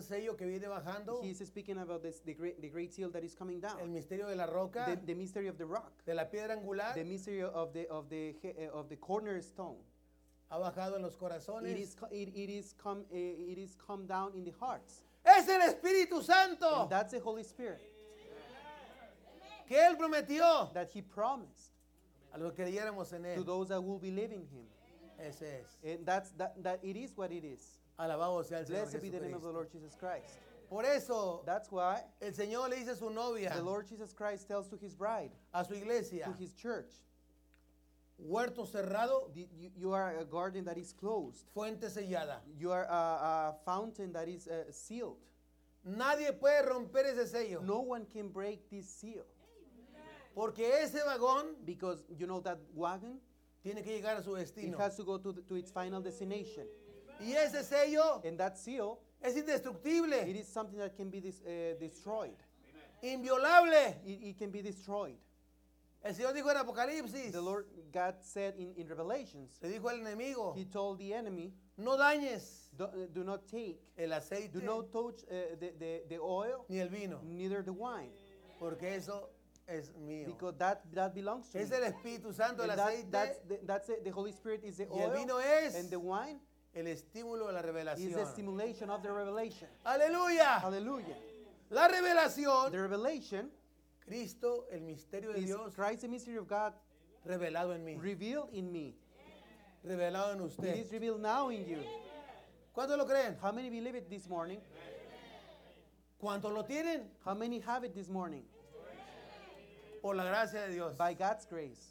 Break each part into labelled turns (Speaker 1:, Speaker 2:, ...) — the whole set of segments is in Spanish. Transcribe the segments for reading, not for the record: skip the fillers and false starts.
Speaker 1: sello que viene bajando,
Speaker 2: He is speaking about this, the great seal that is coming
Speaker 1: el
Speaker 2: down.
Speaker 1: misterio de la roca,
Speaker 2: The mystery of the rock.
Speaker 1: de la piedra angular,
Speaker 2: The mystery of the cornerstone.
Speaker 1: ha bajado en los
Speaker 2: It
Speaker 1: corazones.
Speaker 2: is come down in the hearts.
Speaker 1: Es el Espíritu Santo
Speaker 2: And that's the Holy Spirit
Speaker 1: que Él prometió
Speaker 2: that He promised
Speaker 1: a los que creyéramos en
Speaker 2: to
Speaker 1: Él.
Speaker 2: those that will believe in Him.
Speaker 1: Ese es.
Speaker 2: And that it is what it is.
Speaker 1: Alabado sea el Señor
Speaker 2: Blessed be the name of the
Speaker 1: Jesucristo.
Speaker 2: Lord Jesus Christ.
Speaker 1: Por eso
Speaker 2: That's why
Speaker 1: el Señor le dice a su novia,
Speaker 2: the Lord Jesus Christ tells to His bride,
Speaker 1: a su iglesia,
Speaker 2: to His church,
Speaker 1: huerto cerrado,
Speaker 2: you are a garden that is closed.
Speaker 1: fuente sellada.
Speaker 2: You are a fountain that is sealed.
Speaker 1: Nadie puede romper ese sello,
Speaker 2: No one can break this seal
Speaker 1: porque ese vagón
Speaker 2: because you know that wagon,
Speaker 1: tiene que llegar a su
Speaker 2: it
Speaker 1: destino.
Speaker 2: has to go to its final destination.
Speaker 1: Y ese sello
Speaker 2: And that seal,
Speaker 1: es
Speaker 2: it
Speaker 1: indestructible,
Speaker 2: is something that can be destroyed.
Speaker 1: inviolable.
Speaker 2: It can be destroyed.
Speaker 1: El Señor dijo en Apocalipsis,
Speaker 2: The Lord God said in Revelations,
Speaker 1: le dijo al enemigo,
Speaker 2: He told the enemy,
Speaker 1: no dañes
Speaker 2: do not take,
Speaker 1: el aceite
Speaker 2: do not touch the oil,
Speaker 1: ni el vino,
Speaker 2: neither the wine,
Speaker 1: porque eso es mío.
Speaker 2: because that belongs to
Speaker 1: Es
Speaker 2: me.
Speaker 1: el Espíritu Santo, el
Speaker 2: And
Speaker 1: aceite,
Speaker 2: that's it. The Holy Spirit is the
Speaker 1: y el
Speaker 2: oil,
Speaker 1: vino es
Speaker 2: and the wine
Speaker 1: el estímulo de la
Speaker 2: is the
Speaker 1: revelación.
Speaker 2: stimulation of the revelation.
Speaker 1: Aleluya.
Speaker 2: Hallelujah.
Speaker 1: La revelación,
Speaker 2: The revelation
Speaker 1: Cristo, el misterio de
Speaker 2: is
Speaker 1: Dios,
Speaker 2: Christ, the mystery of God,
Speaker 1: revelado en mí,
Speaker 2: revealed in me.
Speaker 1: revelado en
Speaker 2: It
Speaker 1: usted.
Speaker 2: is revealed now in you.
Speaker 1: ¿Cuántos lo creen?
Speaker 2: How many believe it this morning?
Speaker 1: ¿Cuántos lo tienen?
Speaker 2: How many have it this morning?
Speaker 1: Por la gracia de Dios.
Speaker 2: By God's grace.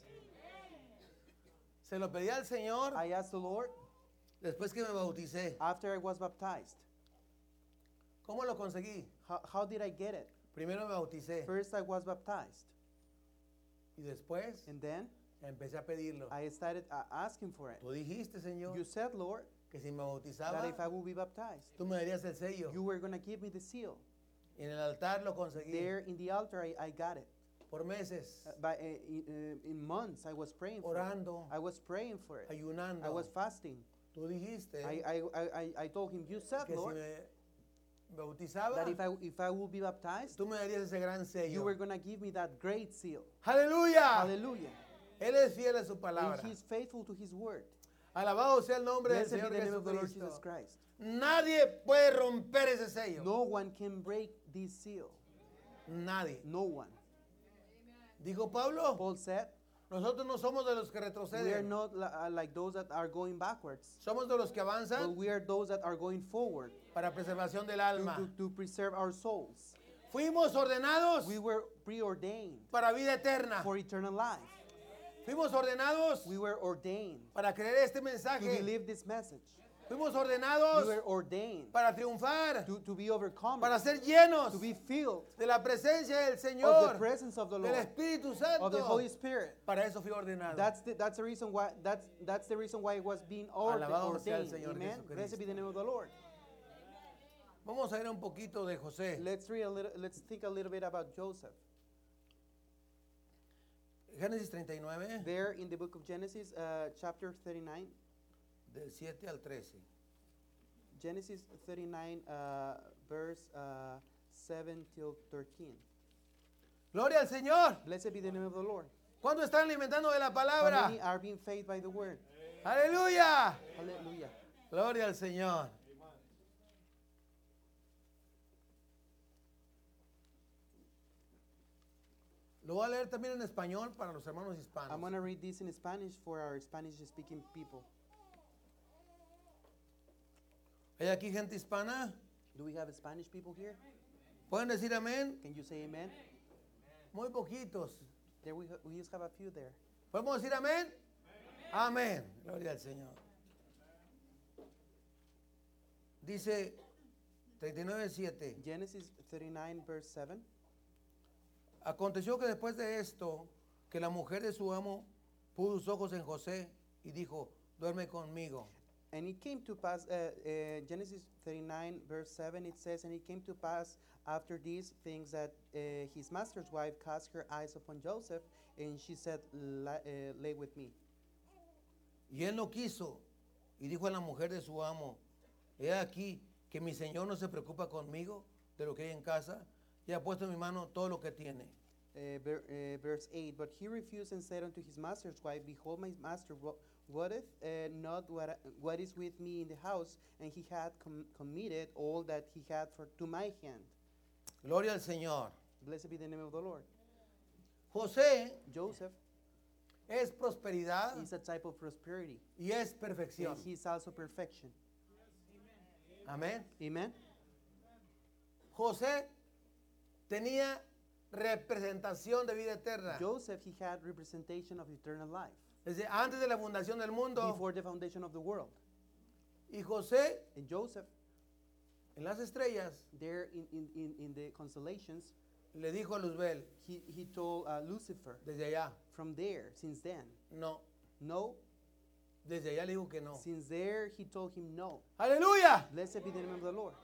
Speaker 1: Se lo pedí al Señor
Speaker 2: I asked the Lord
Speaker 1: después que me bauticé.
Speaker 2: after I was baptized.
Speaker 1: ¿Cómo lo conseguí?
Speaker 2: How did I get it?
Speaker 1: Primero me bauticé
Speaker 2: First I was baptized,
Speaker 1: y después
Speaker 2: and then
Speaker 1: empecé a pedirlo.
Speaker 2: I started asking for it.
Speaker 1: Tú dijiste, Señor,
Speaker 2: You said, Lord,
Speaker 1: que si me
Speaker 2: that
Speaker 1: bautizaba,
Speaker 2: if I will be baptized,
Speaker 1: tú me darías el sello.
Speaker 2: you were going to give me the seal.
Speaker 1: Y en el altar lo conseguí
Speaker 2: There in the altar, I got it.
Speaker 1: por meses,
Speaker 2: In months, I was praying for it.
Speaker 1: orando,
Speaker 2: I was praying for it.
Speaker 1: ayunando.
Speaker 2: I was fasting.
Speaker 1: Tú dijiste
Speaker 2: I told him, you said,
Speaker 1: que si
Speaker 2: Lord,
Speaker 1: me bautizaba,
Speaker 2: that if I will be baptized,
Speaker 1: tú me darías ese gran
Speaker 2: you
Speaker 1: sello.
Speaker 2: were going to give me that great seal.
Speaker 1: Aleluya.
Speaker 2: Hallelujah.
Speaker 1: Él es fiel a su palabra.
Speaker 2: And He's faithful to His word.
Speaker 1: Alabado sea el nombre del
Speaker 2: Blessed be
Speaker 1: Señor
Speaker 2: the name of the Lord
Speaker 1: Jesucristo.
Speaker 2: Jesus Christ.
Speaker 1: Nadie puede romper ese sello.
Speaker 2: No one can break this seal.
Speaker 1: Nadie.
Speaker 2: No one.
Speaker 1: Dijo Pablo,
Speaker 2: Paul said,
Speaker 1: nosotros no somos de los que
Speaker 2: we are
Speaker 1: retroceden.
Speaker 2: not like those that are going backwards,
Speaker 1: Somos de los que
Speaker 2: but
Speaker 1: avanzan
Speaker 2: we are those that are going forward
Speaker 1: para preservación del alma.
Speaker 2: to preserve our souls.
Speaker 1: Fuimos ordenados
Speaker 2: We were preordained
Speaker 1: para vida eterna.
Speaker 2: for eternal life.
Speaker 1: Fuimos ordenados
Speaker 2: We were ordained
Speaker 1: para creer este
Speaker 2: to
Speaker 1: mensaje.
Speaker 2: believe this message.
Speaker 1: Fuimos
Speaker 2: We
Speaker 1: ordenados
Speaker 2: were ordained
Speaker 1: para triunfar,
Speaker 2: to be overcome,
Speaker 1: para ser llenos
Speaker 2: to be filled
Speaker 1: de la presencia del
Speaker 2: of the
Speaker 1: Señor,
Speaker 2: presence of the
Speaker 1: del
Speaker 2: Lord,
Speaker 1: Espíritu
Speaker 2: of the Holy
Speaker 1: Santo.
Speaker 2: Spirit.
Speaker 1: Para eso fui ordenado.
Speaker 2: That's the reason why that's the reason why it was being
Speaker 1: Alabado sea el
Speaker 2: ordained.
Speaker 1: Señor
Speaker 2: Amen.
Speaker 1: Jesucristo.
Speaker 2: Blessed be the name of the Lord.
Speaker 1: Vamos a ver un poquito de José.
Speaker 2: Let's think a little bit about Joseph.
Speaker 1: Génesis 39,
Speaker 2: There in the book of Genesis, chapter 39,
Speaker 1: del 7 al 13.
Speaker 2: Genesis 39, verse 7 till 13.
Speaker 1: Gloria al Señor.
Speaker 2: Blessed be the name of the Lord.
Speaker 1: ¿Cuántos están alimentando de la
Speaker 2: How
Speaker 1: palabra?
Speaker 2: many are being fed by the word?
Speaker 1: Aleluya.
Speaker 2: Hallelujah.
Speaker 1: Gloria al Señor. Lo voy a leer también en español para los hermanos
Speaker 2: I'm
Speaker 1: hispanos.
Speaker 2: going to read this in Spanish for our Spanish-speaking people.
Speaker 1: ¿Hay aquí gente hispana?
Speaker 2: Do we have Spanish people here?
Speaker 1: ¿Pueden decir amén?
Speaker 2: Can you say amen?
Speaker 1: Muy poquitos.
Speaker 2: There we just have a few there.
Speaker 1: ¿Podemos decir amén? Amén. Gloria al Señor. Dice 39:7.
Speaker 2: Genesis 39, verse 7.
Speaker 1: Aconteció que después de esto, que la mujer de su amo puso sus ojos en José y dijo, duerme conmigo.
Speaker 2: And it came to pass, Genesis 39, verse 7, it says, and it came to pass after these things that his master's wife cast her eyes upon Joseph, and she said, lay with me.
Speaker 1: Y él no quiso, y dijo a la mujer de su amo, he aquí que que mi Señor no se preocupa conmigo de lo que hay en casa y ha puesto en mi mano todo lo que tiene.
Speaker 2: Verse 8, but he refused and said unto his master's wife, behold, my master wotteth not what is with me in the house, and he had committed all that he had to my hand.
Speaker 1: Gloria al Señor.
Speaker 2: Blessed be the name of the Lord.
Speaker 1: José
Speaker 2: Joseph
Speaker 1: es prosperidad
Speaker 2: is a type of prosperity,
Speaker 1: y es perfección.
Speaker 2: and he is also perfection.
Speaker 1: Amén.
Speaker 2: Amen.
Speaker 1: José tenía representación de vida eterna.
Speaker 2: Joseph, he had representation of eternal life
Speaker 1: Desde antes de la fundación del mundo.
Speaker 2: before the foundation of the world.
Speaker 1: Y José,
Speaker 2: And Joseph,
Speaker 1: en las estrellas,
Speaker 2: there in the constellations,
Speaker 1: le dijo a Luzbel,
Speaker 2: he told Lucifer,
Speaker 1: desde allá,
Speaker 2: from there, since then,
Speaker 1: no.
Speaker 2: no.
Speaker 1: Desde allá le dijo que no.
Speaker 2: Since there, he told him no.
Speaker 1: ¡Aleluya!
Speaker 2: Blessed be the name of the Lord.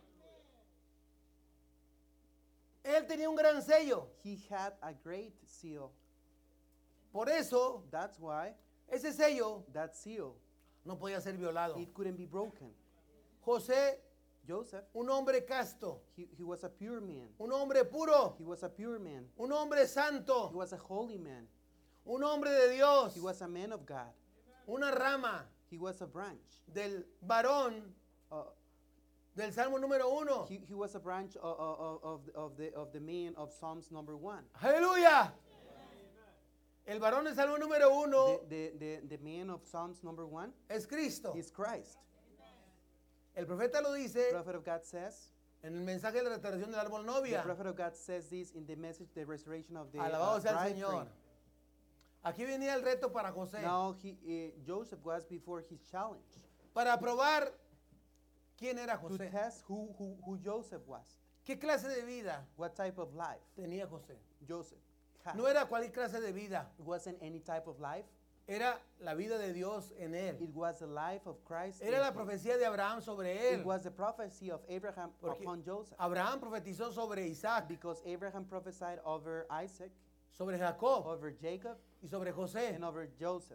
Speaker 1: Él tenía un gran sello.
Speaker 2: He had a great seal.
Speaker 1: Por eso,
Speaker 2: That's why
Speaker 1: ese sello
Speaker 2: that seal,
Speaker 1: no podía ser violado.
Speaker 2: it couldn't be broken.
Speaker 1: José,
Speaker 2: Joseph,
Speaker 1: un hombre casto,
Speaker 2: he was a pure man.
Speaker 1: un hombre puro,
Speaker 2: He was a pure man.
Speaker 1: un hombre
Speaker 2: He
Speaker 1: santo,
Speaker 2: was a holy man.
Speaker 1: un hombre de Dios,
Speaker 2: He was a man of God.
Speaker 1: una rama
Speaker 2: He was a branch.
Speaker 1: del varón
Speaker 2: Uh,
Speaker 1: del Salmo número 1.
Speaker 2: he was a branch of the man of Psalms number 1.
Speaker 1: ¡Aleluya! El varón del Salmo número 1
Speaker 2: The man of Psalms number 1
Speaker 1: es Cristo.
Speaker 2: is Christ.
Speaker 1: El profeta lo
Speaker 2: The
Speaker 1: dice
Speaker 2: prophet of God says,
Speaker 1: en el mensaje de la restauración del árbol
Speaker 2: the
Speaker 1: novia.
Speaker 2: prophet of God says this in the message, the restoration of the
Speaker 1: Alabado sea el
Speaker 2: bride
Speaker 1: Señor.
Speaker 2: tree.
Speaker 1: Aquí venía el reto para José.
Speaker 2: Now Joseph was before his challenge
Speaker 1: Para probar quién era
Speaker 2: to
Speaker 1: José.
Speaker 2: test who Joseph was,
Speaker 1: ¿Qué clase de vida
Speaker 2: what type of life
Speaker 1: tenía José?
Speaker 2: Joseph had.
Speaker 1: No era cualquier clase de vida.
Speaker 2: It wasn't any type of life.
Speaker 1: Era la vida de Dios en él.
Speaker 2: It was the life of Christ.
Speaker 1: Era
Speaker 2: in
Speaker 1: la
Speaker 2: him.
Speaker 1: profecía de Abraham sobre
Speaker 2: It
Speaker 1: él.
Speaker 2: was the prophecy of Abraham
Speaker 1: Porque
Speaker 2: upon Joseph.
Speaker 1: Abraham profetizó sobre Isaac,
Speaker 2: Because Abraham prophesied over Isaac,
Speaker 1: sobre Jacob
Speaker 2: over Jacob,
Speaker 1: y sobre José.
Speaker 2: and over Joseph.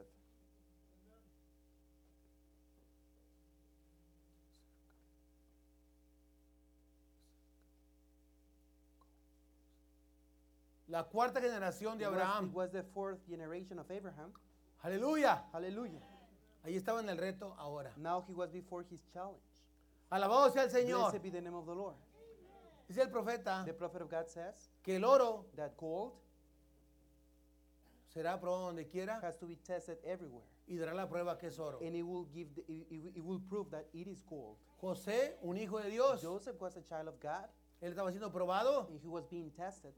Speaker 1: La cuarta generación de
Speaker 2: It
Speaker 1: Abraham.
Speaker 2: was the fourth generation of Abraham.
Speaker 1: Aleluya.
Speaker 2: Hallelujah.
Speaker 1: Ahí estaba en el reto ahora.
Speaker 2: Now he was before his challenge.
Speaker 1: Alabado sea el Señor.
Speaker 2: Blessed be the name of the Lord.
Speaker 1: Dice el profeta
Speaker 2: The prophet of God says
Speaker 1: que el oro
Speaker 2: that gold
Speaker 1: será probado donde quiera
Speaker 2: has to be tested everywhere,
Speaker 1: y dará la prueba que es oro.
Speaker 2: and it will prove that it is gold.
Speaker 1: José, un hijo de Dios,
Speaker 2: Joseph was a child of God,
Speaker 1: él estaba siendo probado
Speaker 2: and he was being tested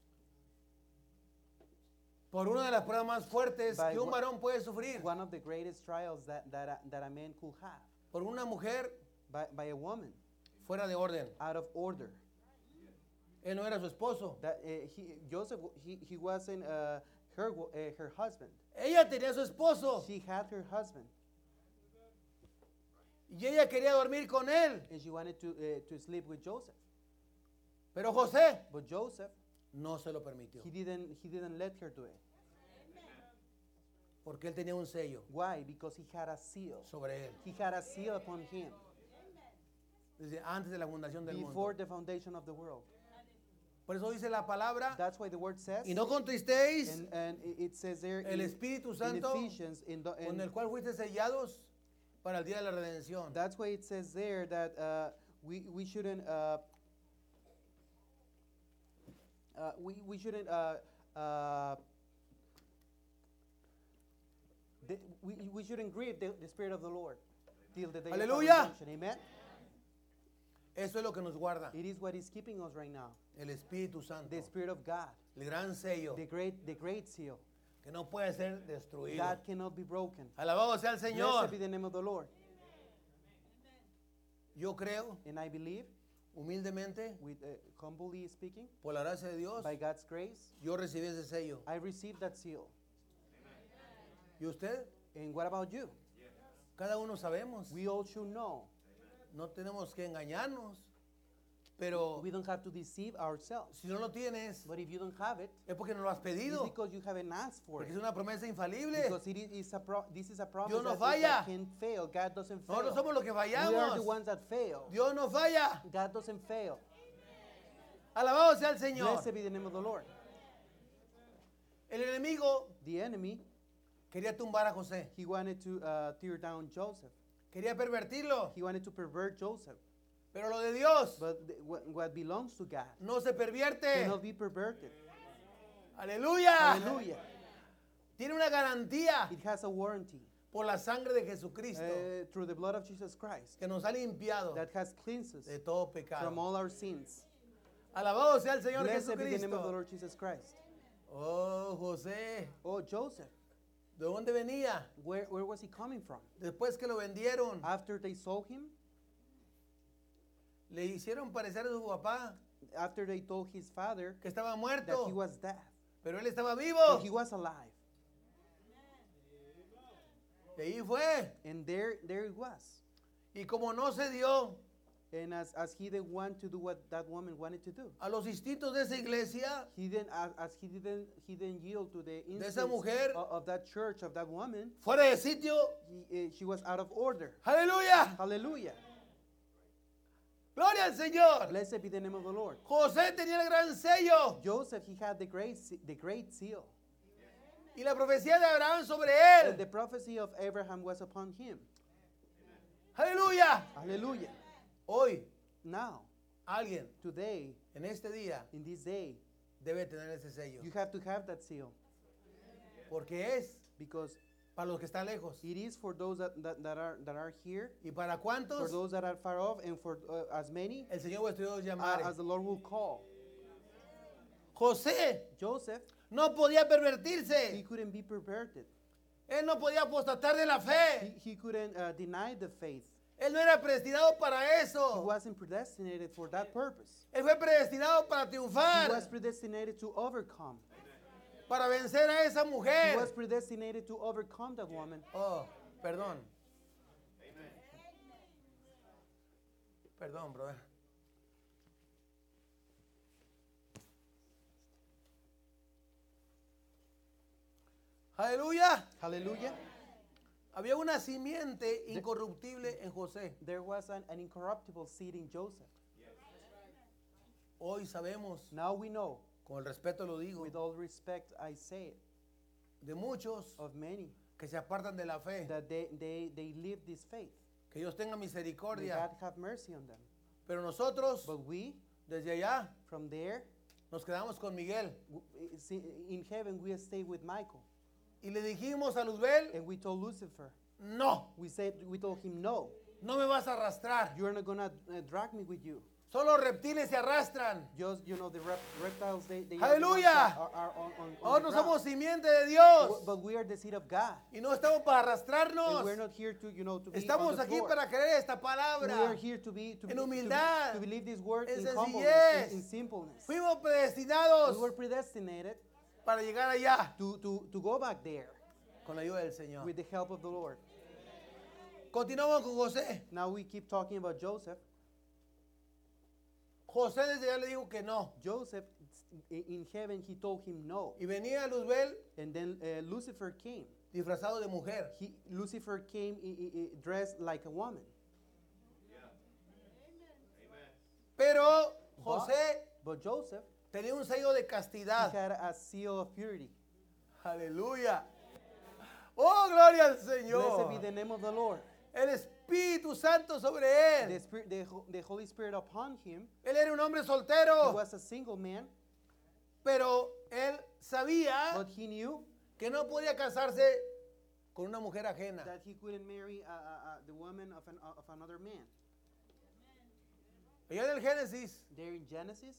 Speaker 1: por una de las pruebas más fuertes
Speaker 2: By
Speaker 1: que un
Speaker 2: one-
Speaker 1: varón puede sufrir.
Speaker 2: one of the greatest trials that a man could have,
Speaker 1: Por una mujer
Speaker 2: by a woman
Speaker 1: fuera de orden.
Speaker 2: out of order.
Speaker 1: Él no era su esposo.
Speaker 2: That Joseph he wasn't her husband.
Speaker 1: Ella tenía su esposo
Speaker 2: She had her husband,
Speaker 1: y ella quería dormir con él.
Speaker 2: and she wanted to sleep with Joseph.
Speaker 1: Pero José
Speaker 2: But Joseph,
Speaker 1: no se lo permitió
Speaker 2: he didn't let her do it.
Speaker 1: porque él tenía un sello
Speaker 2: Why? Because he had a seal.
Speaker 1: sobre él
Speaker 2: He had a seal upon him
Speaker 1: desde antes de la fundación del
Speaker 2: before
Speaker 1: mundo.
Speaker 2: the foundation of the world.
Speaker 1: Por eso dice la palabra,
Speaker 2: That's why the word says,
Speaker 1: y no contristéis
Speaker 2: and it says there
Speaker 1: el
Speaker 2: in
Speaker 1: Espíritu
Speaker 2: in
Speaker 1: Santo
Speaker 2: Ephesians,
Speaker 1: con el cual fuiste sellados para el día de la redención.
Speaker 2: that's why it says there that we shouldn't we shouldn't we shouldn't grieve the Spirit of the Lord till the day
Speaker 1: Aleluya.
Speaker 2: of redemption. Amen.
Speaker 1: Eso es lo que nos guarda,
Speaker 2: It is what is keeping us right now.
Speaker 1: el Espíritu Santo,
Speaker 2: The Spirit of God,
Speaker 1: el gran sello
Speaker 2: the great seal
Speaker 1: que no puede ser destruido.
Speaker 2: that cannot be broken.
Speaker 1: Alabado sea el Señor.
Speaker 2: Blessed be the name of the Lord.
Speaker 1: Yo creo,
Speaker 2: And I believe,
Speaker 1: humildemente,
Speaker 2: with humbly speaking,
Speaker 1: por la gracia de Dios,
Speaker 2: by God's grace,
Speaker 1: yo recibí ese sello.
Speaker 2: I received that seal.
Speaker 1: ¿Y usted?
Speaker 2: And what about you?
Speaker 1: Cada uno sabemos.
Speaker 2: We all should know.
Speaker 1: No tenemos que engañarnos. Pero
Speaker 2: We don't have to deceive ourselves.
Speaker 1: si no lo tienes,
Speaker 2: But if you don't have it,
Speaker 1: es porque no lo has
Speaker 2: it's
Speaker 1: pedido.
Speaker 2: because you haven't asked for
Speaker 1: Porque
Speaker 2: it.
Speaker 1: es una promesa infalible.
Speaker 2: Because this is a promise
Speaker 1: Dios no
Speaker 2: that
Speaker 1: falla.
Speaker 2: can't fail. God doesn't fail.
Speaker 1: Nosotros somos los que
Speaker 2: We are the
Speaker 1: fallamos.
Speaker 2: ones that fail.
Speaker 1: Dios no falla.
Speaker 2: God doesn't fail.
Speaker 1: Alabado sea el Señor.
Speaker 2: Blessed be the name of the Lord.
Speaker 1: El enemigo
Speaker 2: The enemy,
Speaker 1: quería tumbar a José.
Speaker 2: he wanted to tear down Joseph.
Speaker 1: Quería pervertirlo.
Speaker 2: He wanted to pervert Joseph.
Speaker 1: Pero lo de Dios
Speaker 2: But what belongs to God
Speaker 1: no se pervierte.
Speaker 2: cannot be perverted.
Speaker 1: Aleluya.
Speaker 2: Hallelujah.
Speaker 1: Tiene una garantía
Speaker 2: It has a warranty
Speaker 1: por la sangre de Jesucristo
Speaker 2: through the blood of Jesus Christ
Speaker 1: que nos ha limpiado
Speaker 2: that has cleansed us
Speaker 1: de todo
Speaker 2: from
Speaker 1: pecado.
Speaker 2: all our sins.
Speaker 1: Alabado sea el Señor
Speaker 2: Blessed be the name of the
Speaker 1: Jesucristo.
Speaker 2: Lord Jesus Christ.
Speaker 1: Oh, José,
Speaker 2: Oh, Joseph,
Speaker 1: ¿de dónde venía?
Speaker 2: where was he coming from?
Speaker 1: Después que lo vendieron,
Speaker 2: After they sold him,
Speaker 1: le hicieron parecer a su papá
Speaker 2: after they told his father
Speaker 1: que estaba
Speaker 2: that
Speaker 1: muerto,
Speaker 2: he was dead,
Speaker 1: pero él estaba
Speaker 2: but
Speaker 1: vivo.
Speaker 2: he was alive.
Speaker 1: Y ahí fue.
Speaker 2: And there it was.
Speaker 1: Y como no se dio
Speaker 2: And as he didn't want to do what that woman wanted to do,
Speaker 1: a los instintos de esa iglesia,
Speaker 2: he didn't as he didn't yield to the
Speaker 1: esa
Speaker 2: instincts
Speaker 1: mujer,
Speaker 2: of that church, of that woman.
Speaker 1: fuera de sitio,
Speaker 2: She was out of order.
Speaker 1: aleluya,
Speaker 2: Hallelujah.
Speaker 1: gloria al Señor.
Speaker 2: Blessed be the name of the Lord.
Speaker 1: José tenía el gran sello
Speaker 2: Joseph, he had the great seal.
Speaker 1: y la profecía de Abraham sobre
Speaker 2: And the
Speaker 1: él,
Speaker 2: prophecy of Abraham was upon him.
Speaker 1: aleluya.
Speaker 2: Hallelujah.
Speaker 1: Hoy
Speaker 2: Now,
Speaker 1: alguien
Speaker 2: today,
Speaker 1: en este día
Speaker 2: in this day,
Speaker 1: debe tener ese sello,
Speaker 2: you have to have that seal
Speaker 1: porque es
Speaker 2: because
Speaker 1: para los que están lejos.
Speaker 2: it is for those that are here,
Speaker 1: ¿Y para
Speaker 2: for
Speaker 1: cuántos?
Speaker 2: those that are far off, and for as many
Speaker 1: El Señor vuestro Dios llamare.
Speaker 2: as the Lord will call.
Speaker 1: José
Speaker 2: Joseph,
Speaker 1: no podía
Speaker 2: he
Speaker 1: pervertirse.
Speaker 2: couldn't be perverted.
Speaker 1: Él no podía apostatar de la fe.
Speaker 2: He couldn't deny the faith.
Speaker 1: Él no era predestinado para
Speaker 2: He
Speaker 1: eso.
Speaker 2: wasn't predestinated for that purpose.
Speaker 1: Él fue predestinado para
Speaker 2: He
Speaker 1: triunfar,
Speaker 2: was predestinated to overcome.
Speaker 1: para vencer a esa
Speaker 2: He
Speaker 1: mujer.
Speaker 2: was predestinated to overcome that woman.
Speaker 1: Oh, perdón. Perdón, brother. Aleluya.
Speaker 2: Hallelujah.
Speaker 1: Había una simiente incorruptible en José.
Speaker 2: There was an incorruptible seed in Joseph.
Speaker 1: Hoy sabemos,
Speaker 2: Now we know,
Speaker 1: con el respeto lo digo,
Speaker 2: with all respect I say it,
Speaker 1: de muchos
Speaker 2: of many,
Speaker 1: que se apartan de la fe.
Speaker 2: that they live this faith.
Speaker 1: Que Dios tenga
Speaker 2: May
Speaker 1: misericordia.
Speaker 2: God have mercy on them.
Speaker 1: Pero nosotros,
Speaker 2: But we,
Speaker 1: desde allá,
Speaker 2: from there,
Speaker 1: nos quedamos con Miguel.
Speaker 2: in heaven we stay with Michael.
Speaker 1: Y le dijimos a Luzbel,
Speaker 2: And we told Lucifer,
Speaker 1: no,
Speaker 2: we told him, no,
Speaker 1: no me vas a arrastrar.
Speaker 2: you're not gonna drag me with you.
Speaker 1: Solo reptiles se arrastran.
Speaker 2: Just, the reptiles, they
Speaker 1: Hallelujah.
Speaker 2: are on
Speaker 1: Ahora
Speaker 2: the
Speaker 1: no
Speaker 2: ground.
Speaker 1: somos simiente de Dios.
Speaker 2: But we are the seed of God.
Speaker 1: Y no estamos para
Speaker 2: And
Speaker 1: arrastrarnos.
Speaker 2: we're not here to, to be
Speaker 1: Estamos
Speaker 2: on the
Speaker 1: aquí
Speaker 2: floor.
Speaker 1: para creer esta
Speaker 2: We are
Speaker 1: palabra.
Speaker 2: here to
Speaker 1: En humildad,
Speaker 2: to believe this word
Speaker 1: en
Speaker 2: in humbleness,
Speaker 1: sencillez.
Speaker 2: in simpleness.
Speaker 1: Fuimos predestinados
Speaker 2: We were predestinated
Speaker 1: para llegar allá
Speaker 2: to go back there
Speaker 1: con la ayuda del Señor.
Speaker 2: with the help of the Lord.
Speaker 1: Continuamos con José.
Speaker 2: Now we keep talking about Joseph.
Speaker 1: José desde allá le dijo que no.
Speaker 2: Joseph, in heaven, he told him no.
Speaker 1: Y venía Luzbel
Speaker 2: And then Lucifer came.
Speaker 1: disfrazado de mujer.
Speaker 2: Lucifer came dressed like a woman.
Speaker 1: Pero José
Speaker 2: But Joseph,
Speaker 1: tenía un sello de
Speaker 2: he
Speaker 1: castidad.
Speaker 2: had a seal of purity.
Speaker 1: Aleluya. Oh, gloria al
Speaker 2: Blessed be
Speaker 1: Señor.
Speaker 2: the name of the Lord.
Speaker 1: El Espíritu Santo sobre
Speaker 2: The,
Speaker 1: él.
Speaker 2: Spirit, the Holy Spirit upon him.
Speaker 1: Él era un hombre
Speaker 2: He
Speaker 1: soltero,
Speaker 2: was a single man,
Speaker 1: pero él sabía
Speaker 2: but he knew
Speaker 1: que no podía casarse con una mujer ajena.
Speaker 2: that he couldn't marry the woman of another man.
Speaker 1: Allá en el Génesis,
Speaker 2: There in Genesis,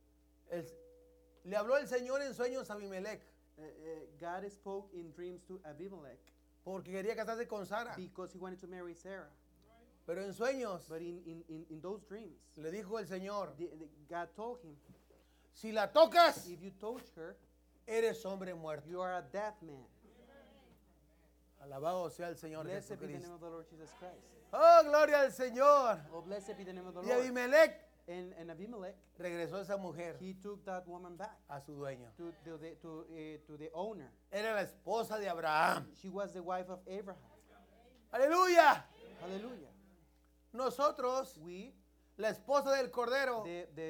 Speaker 1: le habló el Señor en sueños a Abimelech,
Speaker 2: God spoke in dreams to Abimelech
Speaker 1: porque quería casarse con Sara.
Speaker 2: because he wanted to marry Sarah.
Speaker 1: Pero en sueños
Speaker 2: But in those dreams,
Speaker 1: le dijo el Señor,
Speaker 2: God told him,
Speaker 1: si la tocas,
Speaker 2: if you touch her,
Speaker 1: eres hombre muerto.
Speaker 2: you are a dead man.
Speaker 1: Alabado sea el Señor
Speaker 2: Blessed be the name
Speaker 1: Jesucristo.
Speaker 2: of the Lord Jesus Christ.
Speaker 1: Oh, gloria al Señor.
Speaker 2: Oh, blessed be the name of the
Speaker 1: Y
Speaker 2: Lord.
Speaker 1: Abimelech
Speaker 2: And Abimelech,
Speaker 1: regresó esa mujer
Speaker 2: he took that woman back
Speaker 1: a su dueño.
Speaker 2: to the owner.
Speaker 1: Era la esposa de Abraham.
Speaker 2: She was the wife of Abraham.
Speaker 1: Aleluya.
Speaker 2: Hallelujah.
Speaker 1: Nosotros,
Speaker 2: We,
Speaker 1: la esposa del Cordero,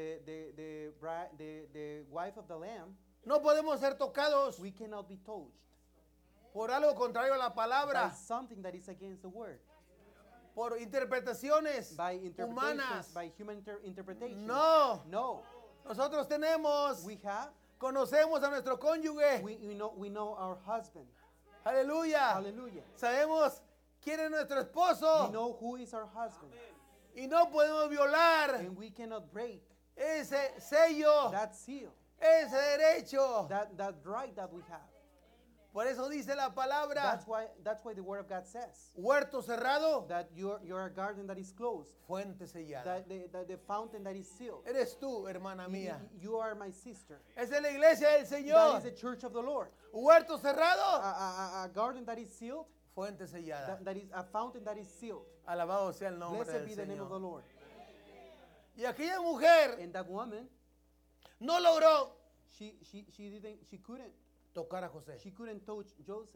Speaker 2: the wife of the Lamb,
Speaker 1: no podemos ser tocados
Speaker 2: we cannot be touched
Speaker 1: por algo contrario a la
Speaker 2: by
Speaker 1: palabra,
Speaker 2: something that is against the word,
Speaker 1: por interpretaciones
Speaker 2: by interpretations,
Speaker 1: humanas.
Speaker 2: by human interpretation.
Speaker 1: No,
Speaker 2: No.
Speaker 1: nosotros tenemos,
Speaker 2: We have,
Speaker 1: conocemos a nuestro cónyuge.
Speaker 2: we know our husband.
Speaker 1: Aleluya.
Speaker 2: Hallelujah.
Speaker 1: Sabemos quién es nuestro
Speaker 2: We
Speaker 1: esposo
Speaker 2: know who is our husband.
Speaker 1: y no podemos violar
Speaker 2: And we cannot break
Speaker 1: ese sello,
Speaker 2: that seal,
Speaker 1: ese derecho.
Speaker 2: that right that we have.
Speaker 1: Por eso dice la palabra,
Speaker 2: That's why the word of God says
Speaker 1: huerto cerrado,
Speaker 2: that you're a garden that is closed,
Speaker 1: fuente sellada.
Speaker 2: that the fountain that is sealed.
Speaker 1: Eres tú, hermana mía.
Speaker 2: You are my sister.
Speaker 1: Esa es la iglesia del
Speaker 2: That
Speaker 1: Señor.
Speaker 2: is the church of the Lord.
Speaker 1: Huerto cerrado,
Speaker 2: A garden that is sealed,
Speaker 1: fuente sellada.
Speaker 2: that is a fountain that is sealed.
Speaker 1: Alabado sea el nombre
Speaker 2: Blessed
Speaker 1: del
Speaker 2: be the name of the
Speaker 1: Señor.
Speaker 2: Lord.
Speaker 1: Y aquella mujer
Speaker 2: And that woman,
Speaker 1: no logró
Speaker 2: she
Speaker 1: tocar a José.
Speaker 2: couldn't touch Joseph.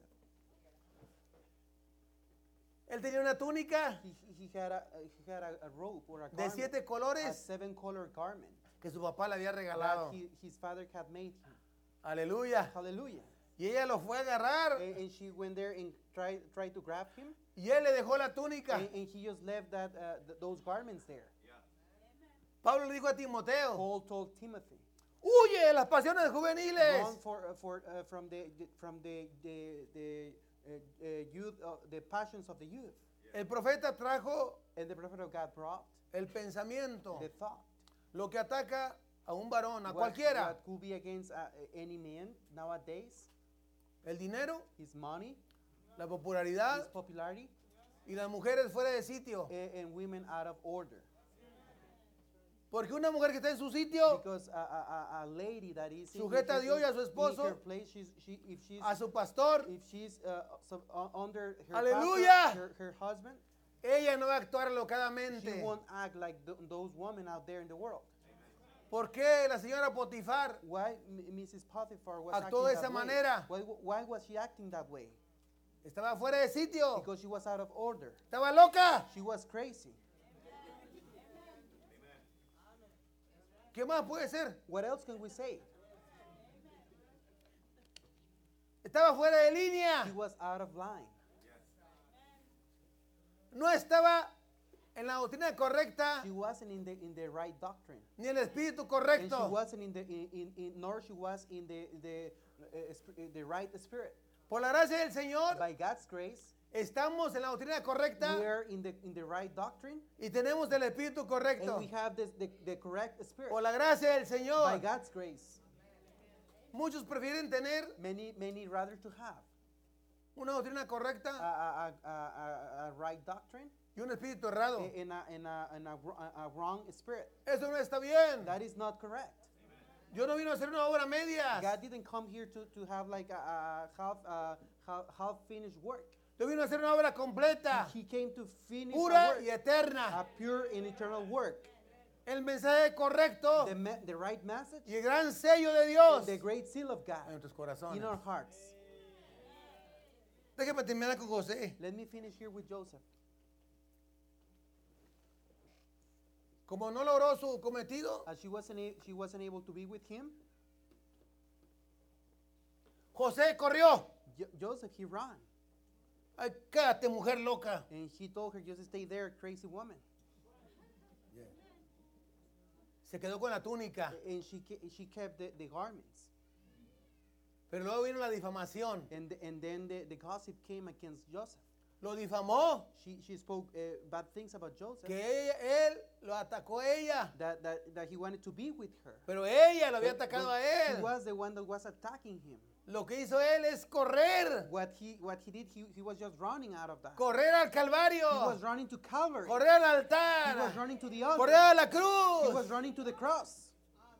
Speaker 1: Él tenía una túnica
Speaker 2: He had a robe or a
Speaker 1: de
Speaker 2: garment,
Speaker 1: 7
Speaker 2: a
Speaker 1: colores
Speaker 2: 7-color garment
Speaker 1: que su papá le había
Speaker 2: that
Speaker 1: regalado.
Speaker 2: his father had made him.
Speaker 1: Aleluya.
Speaker 2: Hallelujah.
Speaker 1: Y ella lo fue a agarrar
Speaker 2: And she went there and tried to grab him,
Speaker 1: y él le dejó la túnica.
Speaker 2: and he just left those garments there.
Speaker 1: Pablo le dijo a Timoteo,
Speaker 2: Paul told Timothy,
Speaker 1: huye de las pasiones juveniles.
Speaker 2: run from the youth, the passions of the youth.
Speaker 1: El profeta trajo
Speaker 2: And the prophet of God brought
Speaker 1: el pensamiento,
Speaker 2: the thought.
Speaker 1: lo que ataca a un varón, a
Speaker 2: What
Speaker 1: cualquiera.
Speaker 2: could be against any man nowadays?
Speaker 1: El dinero,
Speaker 2: His money,
Speaker 1: la
Speaker 2: his
Speaker 1: popularidad
Speaker 2: popularity,
Speaker 1: y las mujeres fuera de sitio.
Speaker 2: and women out of order.
Speaker 1: Porque una mujer que está en su sitio,
Speaker 2: Because a lady that is
Speaker 1: Sujeta a Dios y a su esposo,
Speaker 2: in her place,
Speaker 1: a su pastor,
Speaker 2: if she's under her
Speaker 1: Aleluya.
Speaker 2: pastor, her husband,
Speaker 1: ella no va a actuar
Speaker 2: she
Speaker 1: alocadamente.
Speaker 2: won't act like those women out there in the world.
Speaker 1: ¿Por qué la señora Potifar
Speaker 2: Why Mrs. Potiphar was
Speaker 1: actuó
Speaker 2: acting
Speaker 1: de esa
Speaker 2: that way?
Speaker 1: manera?
Speaker 2: Why was she acting that way?
Speaker 1: Estaba fuera de sitio?
Speaker 2: Because she was out of order.
Speaker 1: Estaba loca.
Speaker 2: She was crazy.
Speaker 1: ¿Qué más puede ser?
Speaker 2: What else can we say?
Speaker 1: Estaba fuera de línea.
Speaker 2: She was out of line.
Speaker 1: No estaba en la doctrina correcta
Speaker 2: She wasn't in the right doctrine.
Speaker 1: ni el espíritu
Speaker 2: And she
Speaker 1: correcto.
Speaker 2: wasn't nor she was in the right spirit.
Speaker 1: Por la gracia del Señor,
Speaker 2: By God's grace,
Speaker 1: estamos en la doctrina
Speaker 2: we
Speaker 1: correcta
Speaker 2: are in the right doctrine,
Speaker 1: y tenemos el espíritu
Speaker 2: and
Speaker 1: correcto.
Speaker 2: we have the correct spirit.
Speaker 1: Por la gracia del
Speaker 2: By
Speaker 1: Señor,
Speaker 2: God's grace,
Speaker 1: muchos prefieren tener
Speaker 2: many rather to have
Speaker 1: una doctrina correcta
Speaker 2: a right doctrine
Speaker 1: y un espíritu errado.
Speaker 2: in a wrong spirit.
Speaker 1: Eso no está bien.
Speaker 2: That is not correct.
Speaker 1: Yo no vino a hacer una obra media.
Speaker 2: God didn't come here to have like a half finished work.
Speaker 1: Yo vino a hacer una obra completa,
Speaker 2: He came to finish a
Speaker 1: pura
Speaker 2: work,
Speaker 1: y eterna.
Speaker 2: a pure and eternal work.
Speaker 1: El mensaje correcto
Speaker 2: The right message,
Speaker 1: y el gran sello de Dios
Speaker 2: the great seal of
Speaker 1: en
Speaker 2: God
Speaker 1: nuestros corazones.
Speaker 2: in our hearts.
Speaker 1: Déjame terminar con José.
Speaker 2: Let me finish here with Joseph.
Speaker 1: Como no logró su cometido,
Speaker 2: As she wasn't able to be with him,
Speaker 1: José corrió.
Speaker 2: Joseph, he ran.
Speaker 1: Ay, quédate, mujer loca.
Speaker 2: And he told her, just stay there, crazy woman.
Speaker 1: Se quedó con la túnica.
Speaker 2: And she kept the garments.
Speaker 1: Pero luego vino la difamación.
Speaker 2: And then the gossip came against Joseph.
Speaker 1: Lo difamó.
Speaker 2: She spoke bad things about Joseph,
Speaker 1: Que él lo atacó a ella.
Speaker 2: that he wanted to be with her.
Speaker 1: Pero ella lo había
Speaker 2: But
Speaker 1: atacado a
Speaker 2: he
Speaker 1: él.
Speaker 2: was the one that was attacking him.
Speaker 1: Lo que hizo él es correr.
Speaker 2: What he did, he was just running out of that.
Speaker 1: Correr al
Speaker 2: He was
Speaker 1: Calvario.
Speaker 2: running to Calvary.
Speaker 1: Correr al
Speaker 2: He
Speaker 1: altar.
Speaker 2: was running to the altar.
Speaker 1: Correr a la
Speaker 2: He was
Speaker 1: cruz.
Speaker 2: running to the cross.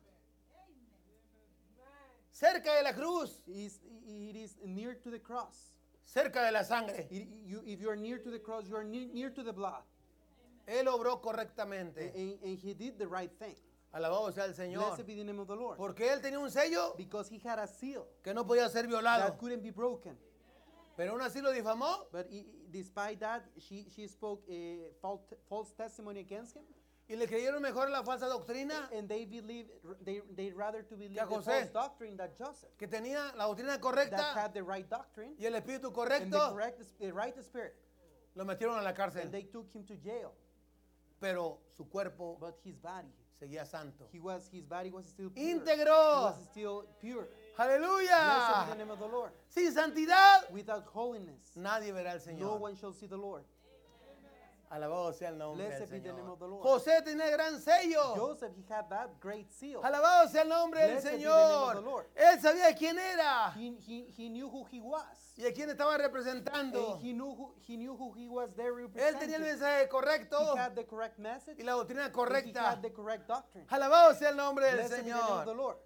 Speaker 1: Cerca de la cruz.
Speaker 2: It is near to the cross.
Speaker 1: Cerca de la sangre.
Speaker 2: If you are near to the cross, you are near to the blood.
Speaker 1: Él obró correctamente.
Speaker 2: and he did the right thing.
Speaker 1: Alabado sea el Señor.
Speaker 2: Blessed be the name of the Lord.
Speaker 1: Porque él tenía un sello
Speaker 2: Because he had a seal
Speaker 1: que no podía ser violado.
Speaker 2: that couldn't be broken.
Speaker 1: Pero aún así lo difamó.
Speaker 2: But despite that, she spoke a false testimony against him.
Speaker 1: Y le creyeron mejor la falsa doctrina
Speaker 2: And they rather to believe
Speaker 1: Que a
Speaker 2: the
Speaker 1: José.
Speaker 2: false doctrine than Joseph.
Speaker 1: que tenía la doctrina
Speaker 2: That
Speaker 1: correcta
Speaker 2: had the right doctrine
Speaker 1: y el espíritu
Speaker 2: and the
Speaker 1: correcto.
Speaker 2: right spirit.
Speaker 1: Lo metieron a la
Speaker 2: And
Speaker 1: cárcel.
Speaker 2: they took him to jail.
Speaker 1: Pero su cuerpo
Speaker 2: But his body,
Speaker 1: seguía santo.
Speaker 2: his body was still pure.
Speaker 1: Íntegro.
Speaker 2: He was still pure. Blessed be the
Speaker 1: Aleluya.
Speaker 2: name of the Lord.
Speaker 1: Sin santidad
Speaker 2: Without holiness,
Speaker 1: nadie verá al
Speaker 2: no
Speaker 1: Señor.
Speaker 2: one shall see the Lord.
Speaker 1: Alabado sea el nombre del
Speaker 2: Blessed be the name
Speaker 1: Señor.
Speaker 2: of the Lord.
Speaker 1: José tenía gran sello.
Speaker 2: Joseph, he had that great seal.
Speaker 1: Alabado sea el nombre del
Speaker 2: Blessed be the name of the
Speaker 1: Señor.
Speaker 2: Lord.
Speaker 1: Él sabía quién era
Speaker 2: He knew who he was.
Speaker 1: y a quién estaba representando.
Speaker 2: And he knew who he was there
Speaker 1: Él tenía el
Speaker 2: representing.
Speaker 1: mensaje correcto
Speaker 2: He had the correct message.
Speaker 1: y la doctrina
Speaker 2: And he
Speaker 1: correcta.
Speaker 2: had the correct doctrine.
Speaker 1: Alabado sea el nombre del
Speaker 2: Blessed be the name of the
Speaker 1: Señor.
Speaker 2: Lord.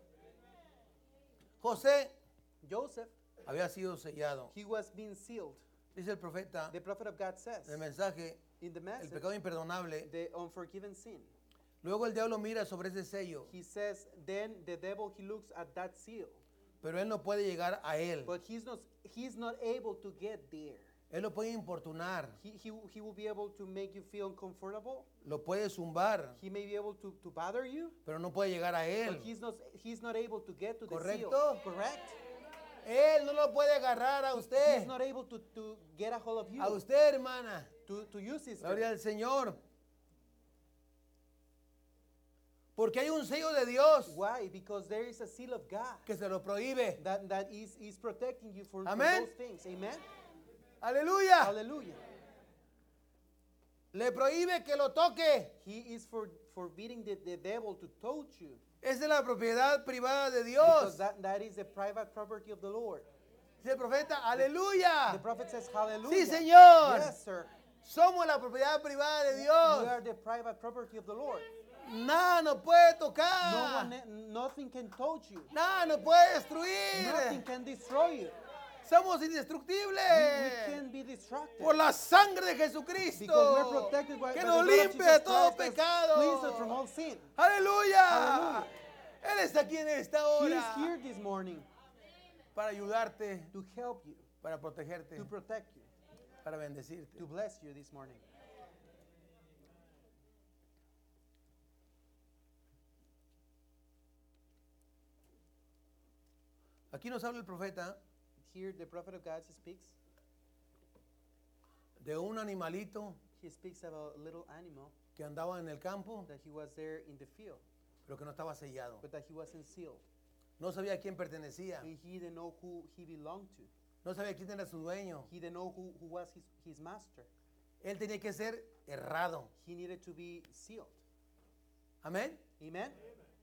Speaker 1: José
Speaker 2: Joseph,
Speaker 1: había sido sellado.
Speaker 2: he was being sealed.
Speaker 1: Dice el profeta
Speaker 2: The prophet of God says
Speaker 1: en el mensaje,
Speaker 2: in the
Speaker 1: el
Speaker 2: message,
Speaker 1: pecado imperdonable.
Speaker 2: the unforgiven sin.
Speaker 1: Luego el diablo mira sobre ese sello,
Speaker 2: He says, then the devil, he looks at that seal.
Speaker 1: pero él no puede llegar a él.
Speaker 2: But he's not able to get there.
Speaker 1: Él lo puede importunar,
Speaker 2: He will be able to make you feel uncomfortable.
Speaker 1: lo puede zumbar,
Speaker 2: He may be able to bother you.
Speaker 1: pero no puede llegar a él.
Speaker 2: But he's not able to get to the seal.
Speaker 1: Correcto.
Speaker 2: Correct?
Speaker 1: Él no lo puede agarrar a
Speaker 2: He's
Speaker 1: usted.
Speaker 2: not able to get a hold of you.
Speaker 1: A usted, hermana.
Speaker 2: To you, sister.
Speaker 1: Gloria al Señor. Porque hay un sello de Dios
Speaker 2: Why? Because there is a seal of God
Speaker 1: que se lo prohíbe.
Speaker 2: that is protecting you for
Speaker 1: Amen.
Speaker 2: those things. Amen?
Speaker 1: Aleluya.
Speaker 2: Hallelujah.
Speaker 1: Le prohíbe que lo toque.
Speaker 2: He is forbidding the devil to touch you.
Speaker 1: Esa es la propiedad privada de
Speaker 2: Because
Speaker 1: Dios.
Speaker 2: that is the private property of the Lord.
Speaker 1: Dice el profeta,
Speaker 2: The
Speaker 1: aleluya.
Speaker 2: prophet says, hallelujah.
Speaker 1: Sí, Señor.
Speaker 2: Yes, sir.
Speaker 1: Somos la propiedad privada de
Speaker 2: We
Speaker 1: Dios.
Speaker 2: are the private property of the Lord.
Speaker 1: Nada nos puede
Speaker 2: No
Speaker 1: tocar.
Speaker 2: nothing can touch you.
Speaker 1: Nada nos puede
Speaker 2: Nothing
Speaker 1: destruir.
Speaker 2: can destroy you.
Speaker 1: Somos
Speaker 2: We
Speaker 1: indestructibles.
Speaker 2: can be distracted.
Speaker 1: Por la sangre de
Speaker 2: Because
Speaker 1: Jesucristo.
Speaker 2: we're protected by
Speaker 1: Que
Speaker 2: the
Speaker 1: nos
Speaker 2: blood of
Speaker 1: limpie de
Speaker 2: Jesus
Speaker 1: todo
Speaker 2: Christ that cleanses us from
Speaker 1: pecado.
Speaker 2: all sin.
Speaker 1: Aleluya.
Speaker 2: Hallelujah.
Speaker 1: Él está aquí en esta
Speaker 2: He is
Speaker 1: hora
Speaker 2: here this morning
Speaker 1: para ayudarte,
Speaker 2: to help you,
Speaker 1: para protegerte,
Speaker 2: to protect you,
Speaker 1: para bendecirte.
Speaker 2: to bless you this morning.
Speaker 1: Aquí nos habla el profeta
Speaker 2: Here the prophet of God speaks.
Speaker 1: de un animalito
Speaker 2: He speaks about a little animal
Speaker 1: que andaba en el campo,
Speaker 2: that he was there in the field,
Speaker 1: pero que no estaba sellado.
Speaker 2: but that he wasn't sealed.
Speaker 1: No sabía a quién pertenecía.
Speaker 2: And he didn't know who he belonged to.
Speaker 1: No sabía quién era su dueño.
Speaker 2: He didn't know who was his master.
Speaker 1: Él tenía que ser errado.
Speaker 2: He needed to be sealed.
Speaker 1: Amén.
Speaker 2: Amen?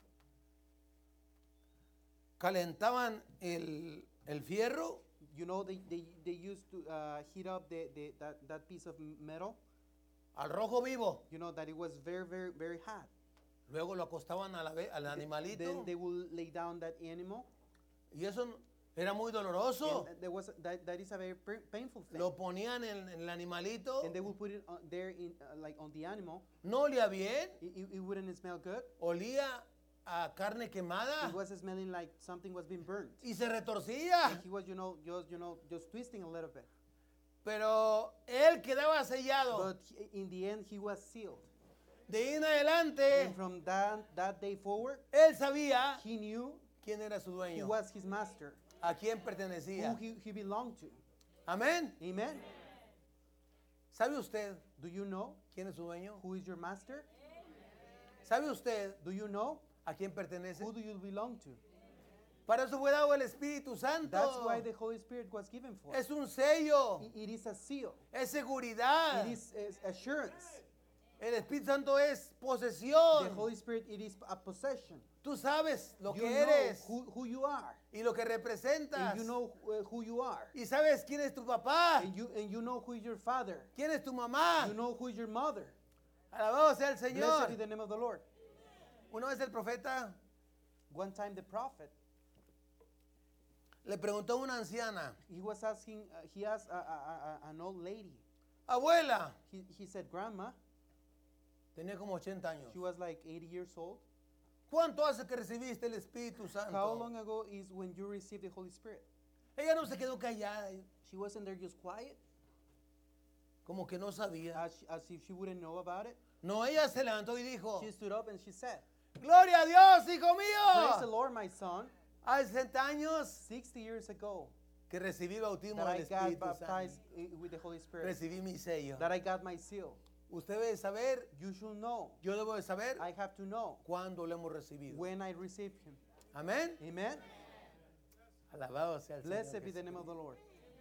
Speaker 1: Calentaban el fierro
Speaker 2: You know, they used to heat up that piece of metal.
Speaker 1: al rojo vivo.
Speaker 2: You know, that it was very, very, very hot.
Speaker 1: Luego lo acostaban al animalito.
Speaker 2: Then they will lay down that animal.
Speaker 1: Y eso era muy doloroso.
Speaker 2: And there was that is a very painful thing.
Speaker 1: Lo ponían en el animalito.
Speaker 2: And they will put it there in like on the animal.
Speaker 1: No olía bien.
Speaker 2: It wouldn't smell good.
Speaker 1: Olía a carne quemada.
Speaker 2: It was smelling like something was being burned.
Speaker 1: Y se retorcía.
Speaker 2: And he was, just twisting a little bit.
Speaker 1: Pero él quedaba sellado.
Speaker 2: But in the end, he was sealed.
Speaker 1: De ahí en adelante,
Speaker 2: And from that day forward,
Speaker 1: él sabía
Speaker 2: he knew
Speaker 1: quién era su
Speaker 2: who
Speaker 1: dueño,
Speaker 2: was his master,
Speaker 1: a quién
Speaker 2: who
Speaker 1: pertenecía.
Speaker 2: he belonged to.
Speaker 1: Amén.
Speaker 2: Amen?
Speaker 1: ¿Sabe usted
Speaker 2: Do you know
Speaker 1: quién es su dueño?
Speaker 2: who is your master?
Speaker 1: ¿Sabe usted
Speaker 2: Do you know
Speaker 1: a quién pertenece?
Speaker 2: who do you belong to?
Speaker 1: Para eso fue dado el Espíritu Santo.
Speaker 2: That's why the Holy Spirit was given for.
Speaker 1: Es un sello,
Speaker 2: It is a seal.
Speaker 1: es seguridad.
Speaker 2: It is assurance.
Speaker 1: El Espíritu Santo es
Speaker 2: The
Speaker 1: posesión.
Speaker 2: Holy Spirit, it is a possession.
Speaker 1: Tú sabes lo
Speaker 2: You
Speaker 1: que
Speaker 2: know
Speaker 1: eres
Speaker 2: who you are.
Speaker 1: y lo que representas.
Speaker 2: And you know who you are.
Speaker 1: Y sabes quién es tu papá,
Speaker 2: And you know who is your father.
Speaker 1: quién es tu mamá.
Speaker 2: You know who is your mother.
Speaker 1: Alabado sea el
Speaker 2: Blessed be
Speaker 1: Señor.
Speaker 2: the name of the Lord.
Speaker 1: Una vez el profeta
Speaker 2: One time the prophet,
Speaker 1: le preguntó a una anciana,
Speaker 2: he was asking, he asked an old lady.
Speaker 1: abuela,
Speaker 2: He said, Grandma,
Speaker 1: Tenía como 80 años.
Speaker 2: She was like 80 years old.
Speaker 1: ¿Cuánto hace que recibiste el Espíritu
Speaker 2: How
Speaker 1: Santo?
Speaker 2: long ago is when you received the Holy Spirit?
Speaker 1: Ella no se quedó callada,
Speaker 2: She wasn't there just quiet,
Speaker 1: como que no sabía.
Speaker 2: as if she wouldn't know about it.
Speaker 1: No, ella se levantó y dijo,
Speaker 2: She stood up and she said,
Speaker 1: Gloria a Dios, hijo
Speaker 2: Praise the
Speaker 1: mío.
Speaker 2: Lord, my son.
Speaker 1: Hace 60 años
Speaker 2: 60 years ago
Speaker 1: que recibí el bautismo
Speaker 2: that I
Speaker 1: del
Speaker 2: got
Speaker 1: Espíritu
Speaker 2: baptized
Speaker 1: Santo.
Speaker 2: with the Holy Spirit,
Speaker 1: Recibí mi sello.
Speaker 2: that I got my seal.
Speaker 1: Usted debe saber,
Speaker 2: You should know.
Speaker 1: yo debo de saber
Speaker 2: I have to know
Speaker 1: cuándo lo hemos recibido.
Speaker 2: when I received Him.
Speaker 1: Amén.
Speaker 2: Amen.
Speaker 1: Alabado sea el
Speaker 2: Blessed
Speaker 1: Señor.
Speaker 2: be the name of
Speaker 1: Jesucristo.
Speaker 2: the Lord.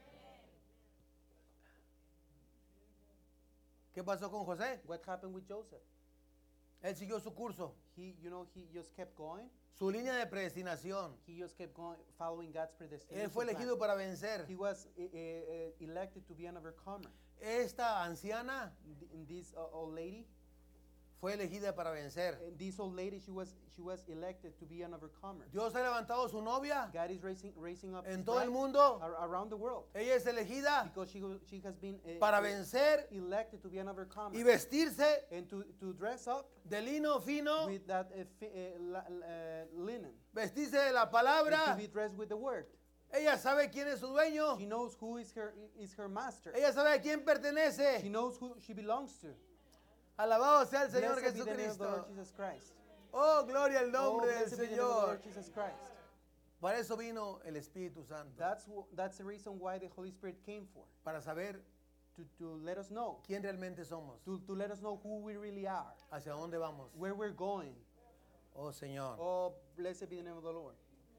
Speaker 1: ¿Qué pasó con José?
Speaker 2: What happened with Joseph?
Speaker 1: Él siguió su curso,
Speaker 2: He just kept going.
Speaker 1: su línea de predestinación.
Speaker 2: He just kept going, following God's
Speaker 1: Él
Speaker 2: predestination
Speaker 1: fue
Speaker 2: plan.
Speaker 1: elegido para vencer.
Speaker 2: He was elected to be an overcomer.
Speaker 1: Esta anciana
Speaker 2: And this old lady,
Speaker 1: fue elegida para vencer.
Speaker 2: she was elected to be an overcomer.
Speaker 1: Dios ha levantado su novia
Speaker 2: God is raising up
Speaker 1: en
Speaker 2: his
Speaker 1: todo el
Speaker 2: bride
Speaker 1: mundo.
Speaker 2: around the world,
Speaker 1: Ella es elegida
Speaker 2: because she has been
Speaker 1: para vencer
Speaker 2: elected to be an overcomer
Speaker 1: y vestirse
Speaker 2: and to dress up
Speaker 1: de lino fino,
Speaker 2: with that linen,
Speaker 1: vestirse de la
Speaker 2: and to
Speaker 1: palabra.
Speaker 2: be dressed with the word.
Speaker 1: Ella sabe quién es su dueño.
Speaker 2: She knows who is her master.
Speaker 1: Ella sabe a quién
Speaker 2: She
Speaker 1: pertenece.
Speaker 2: knows who she belongs to.
Speaker 1: Alabado sea el Señor
Speaker 2: Blessed be the name of the Lord
Speaker 1: Jesucristo.
Speaker 2: Jesus Christ.
Speaker 1: Oh, gloria al
Speaker 2: Oh,
Speaker 1: nombre del
Speaker 2: blessed be the name of the
Speaker 1: Señor.
Speaker 2: Lord Jesus Christ.
Speaker 1: Para eso vino el Espíritu Santo.
Speaker 2: That's the reason why the Holy Spirit came for.
Speaker 1: Para saber
Speaker 2: To let us know,
Speaker 1: quién realmente somos.
Speaker 2: to let us know who we really are,
Speaker 1: Hacia dónde vamos.
Speaker 2: where we're going.
Speaker 1: Oh, Señor.
Speaker 2: Oh, blessed be the name of the Lord.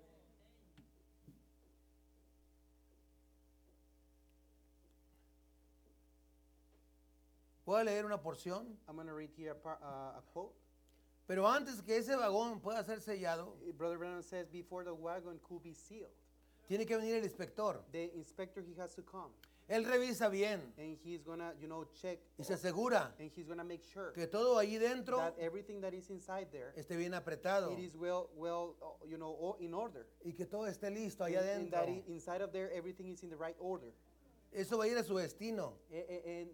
Speaker 1: Voy a leer una porción.
Speaker 2: I'm going to read here a quote.
Speaker 1: Pero antes que ese vagón pueda ser sellado,
Speaker 2: Brother Branham says, before the wagon could be sealed,
Speaker 1: tiene que venir el inspector.
Speaker 2: the inspector, he has to come.
Speaker 1: Él revisa bien
Speaker 2: And he's going to, check,
Speaker 1: y se asegura
Speaker 2: and he's going to make sure
Speaker 1: que todo allí dentro
Speaker 2: that everything that is inside there,
Speaker 1: esté bien apretado
Speaker 2: it is well, in order.
Speaker 1: y que todo esté listo allá
Speaker 2: And
Speaker 1: adentro.
Speaker 2: that inside of there, everything is in the right order.
Speaker 1: Eso va a ir a su destino.
Speaker 2: And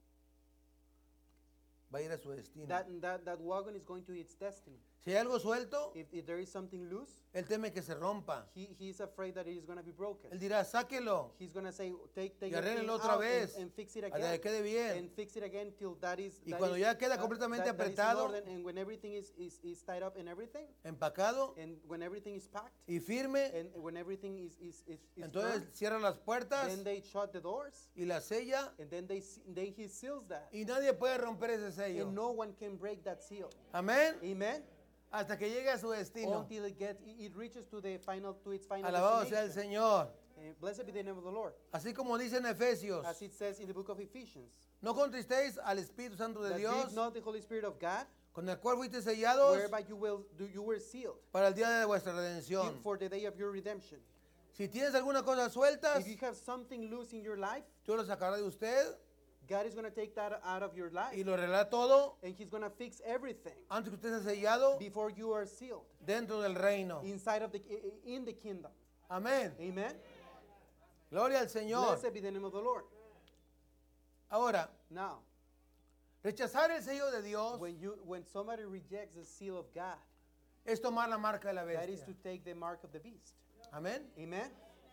Speaker 1: Va a ir a su destino.
Speaker 2: that wagon is going to its destiny.
Speaker 1: Si hay algo suelto,
Speaker 2: If there is something loose,
Speaker 1: él teme que se rompa.
Speaker 2: he's afraid that it is going to be broken.
Speaker 1: Él dirá, sáquelo
Speaker 2: He's going to say, take
Speaker 1: y
Speaker 2: the thing
Speaker 1: arréglelo otra
Speaker 2: out
Speaker 1: vez
Speaker 2: and fix it
Speaker 1: hasta
Speaker 2: again.
Speaker 1: que quede bien.
Speaker 2: And fix it again till that is.
Speaker 1: Y
Speaker 2: that
Speaker 1: cuando
Speaker 2: is-
Speaker 1: ya queda
Speaker 2: that-
Speaker 1: completamente
Speaker 2: that is in
Speaker 1: apretado,
Speaker 2: order, and when everything is tied up and everything,
Speaker 1: Empacado
Speaker 2: and when everything is packed,
Speaker 1: y firme,
Speaker 2: and when everything is
Speaker 1: entonces
Speaker 2: firm,
Speaker 1: cierra las puertas
Speaker 2: then they shut the doors,
Speaker 1: y la sella
Speaker 2: and then then he seals that,
Speaker 1: y nadie puede romper ese sello.
Speaker 2: and no one can break that seal.
Speaker 1: Amén.
Speaker 2: Amen.
Speaker 1: Hasta que llegue a su destino.
Speaker 2: Until it reaches to its final
Speaker 1: Alabado sea el
Speaker 2: destination.
Speaker 1: Señor.
Speaker 2: Blessed be the name of the Lord.
Speaker 1: Así como dice en Efesios,
Speaker 2: As it says in the book of Ephesians,
Speaker 1: no contristéis al Espíritu Santo de
Speaker 2: that
Speaker 1: Dios,
Speaker 2: grieve not the Holy Spirit of God,
Speaker 1: con el cual fuiste sellados
Speaker 2: whereby you were sealed
Speaker 1: para el día de vuestra redención.
Speaker 2: for the day of your redemption.
Speaker 1: Si tienes alguna cosa sueltas,
Speaker 2: If you have something loose in your life,
Speaker 1: yo lo sacaré de usted
Speaker 2: God is going to take that out of your life,
Speaker 1: y lo arreglará todo
Speaker 2: and He's going to fix everything
Speaker 1: antes que usted sea sellado
Speaker 2: before you are sealed
Speaker 1: dentro del reino.
Speaker 2: inside of in the kingdom.
Speaker 1: Amén.
Speaker 2: Amen.
Speaker 1: Gloria al Señor.
Speaker 2: Blessed be the name of the Lord.
Speaker 1: Ahora,
Speaker 2: Now,
Speaker 1: rechazar el sello de Dios
Speaker 2: when somebody rejects the seal of God,
Speaker 1: es tomar la marca de la
Speaker 2: that is
Speaker 1: bestia.
Speaker 2: to take the mark of the beast.
Speaker 1: Amén.
Speaker 2: Amen.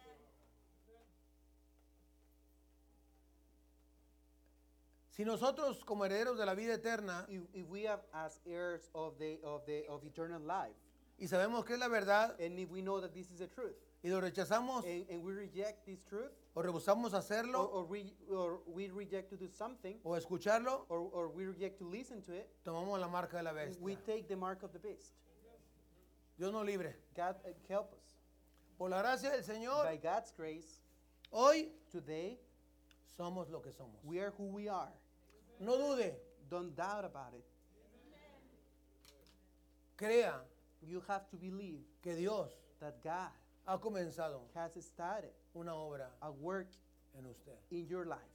Speaker 1: Si nosotros como herederos de la vida eterna
Speaker 2: If we have as heirs of eternal life,
Speaker 1: y sabemos que es la verdad
Speaker 2: and if we know that this is the truth,
Speaker 1: y lo rechazamos
Speaker 2: and we reject this truth,
Speaker 1: o rehusamos hacerlo
Speaker 2: or we reject to do something,
Speaker 1: o escucharlo,
Speaker 2: or we reject to listen to it,
Speaker 1: tomamos la marca de la
Speaker 2: we
Speaker 1: bestia.
Speaker 2: take the mark of the beast.
Speaker 1: Dios nos libre.
Speaker 2: God help us.
Speaker 1: Por la gracia del Señor,
Speaker 2: By God's grace,
Speaker 1: hoy
Speaker 2: today
Speaker 1: somos lo que somos.
Speaker 2: we are who we are.
Speaker 1: No dude,
Speaker 2: Don't doubt about it.
Speaker 1: crea
Speaker 2: You have to believe
Speaker 1: que Dios
Speaker 2: that God
Speaker 1: ha comenzado
Speaker 2: has started
Speaker 1: una obra
Speaker 2: a work
Speaker 1: en usted.
Speaker 2: in your life.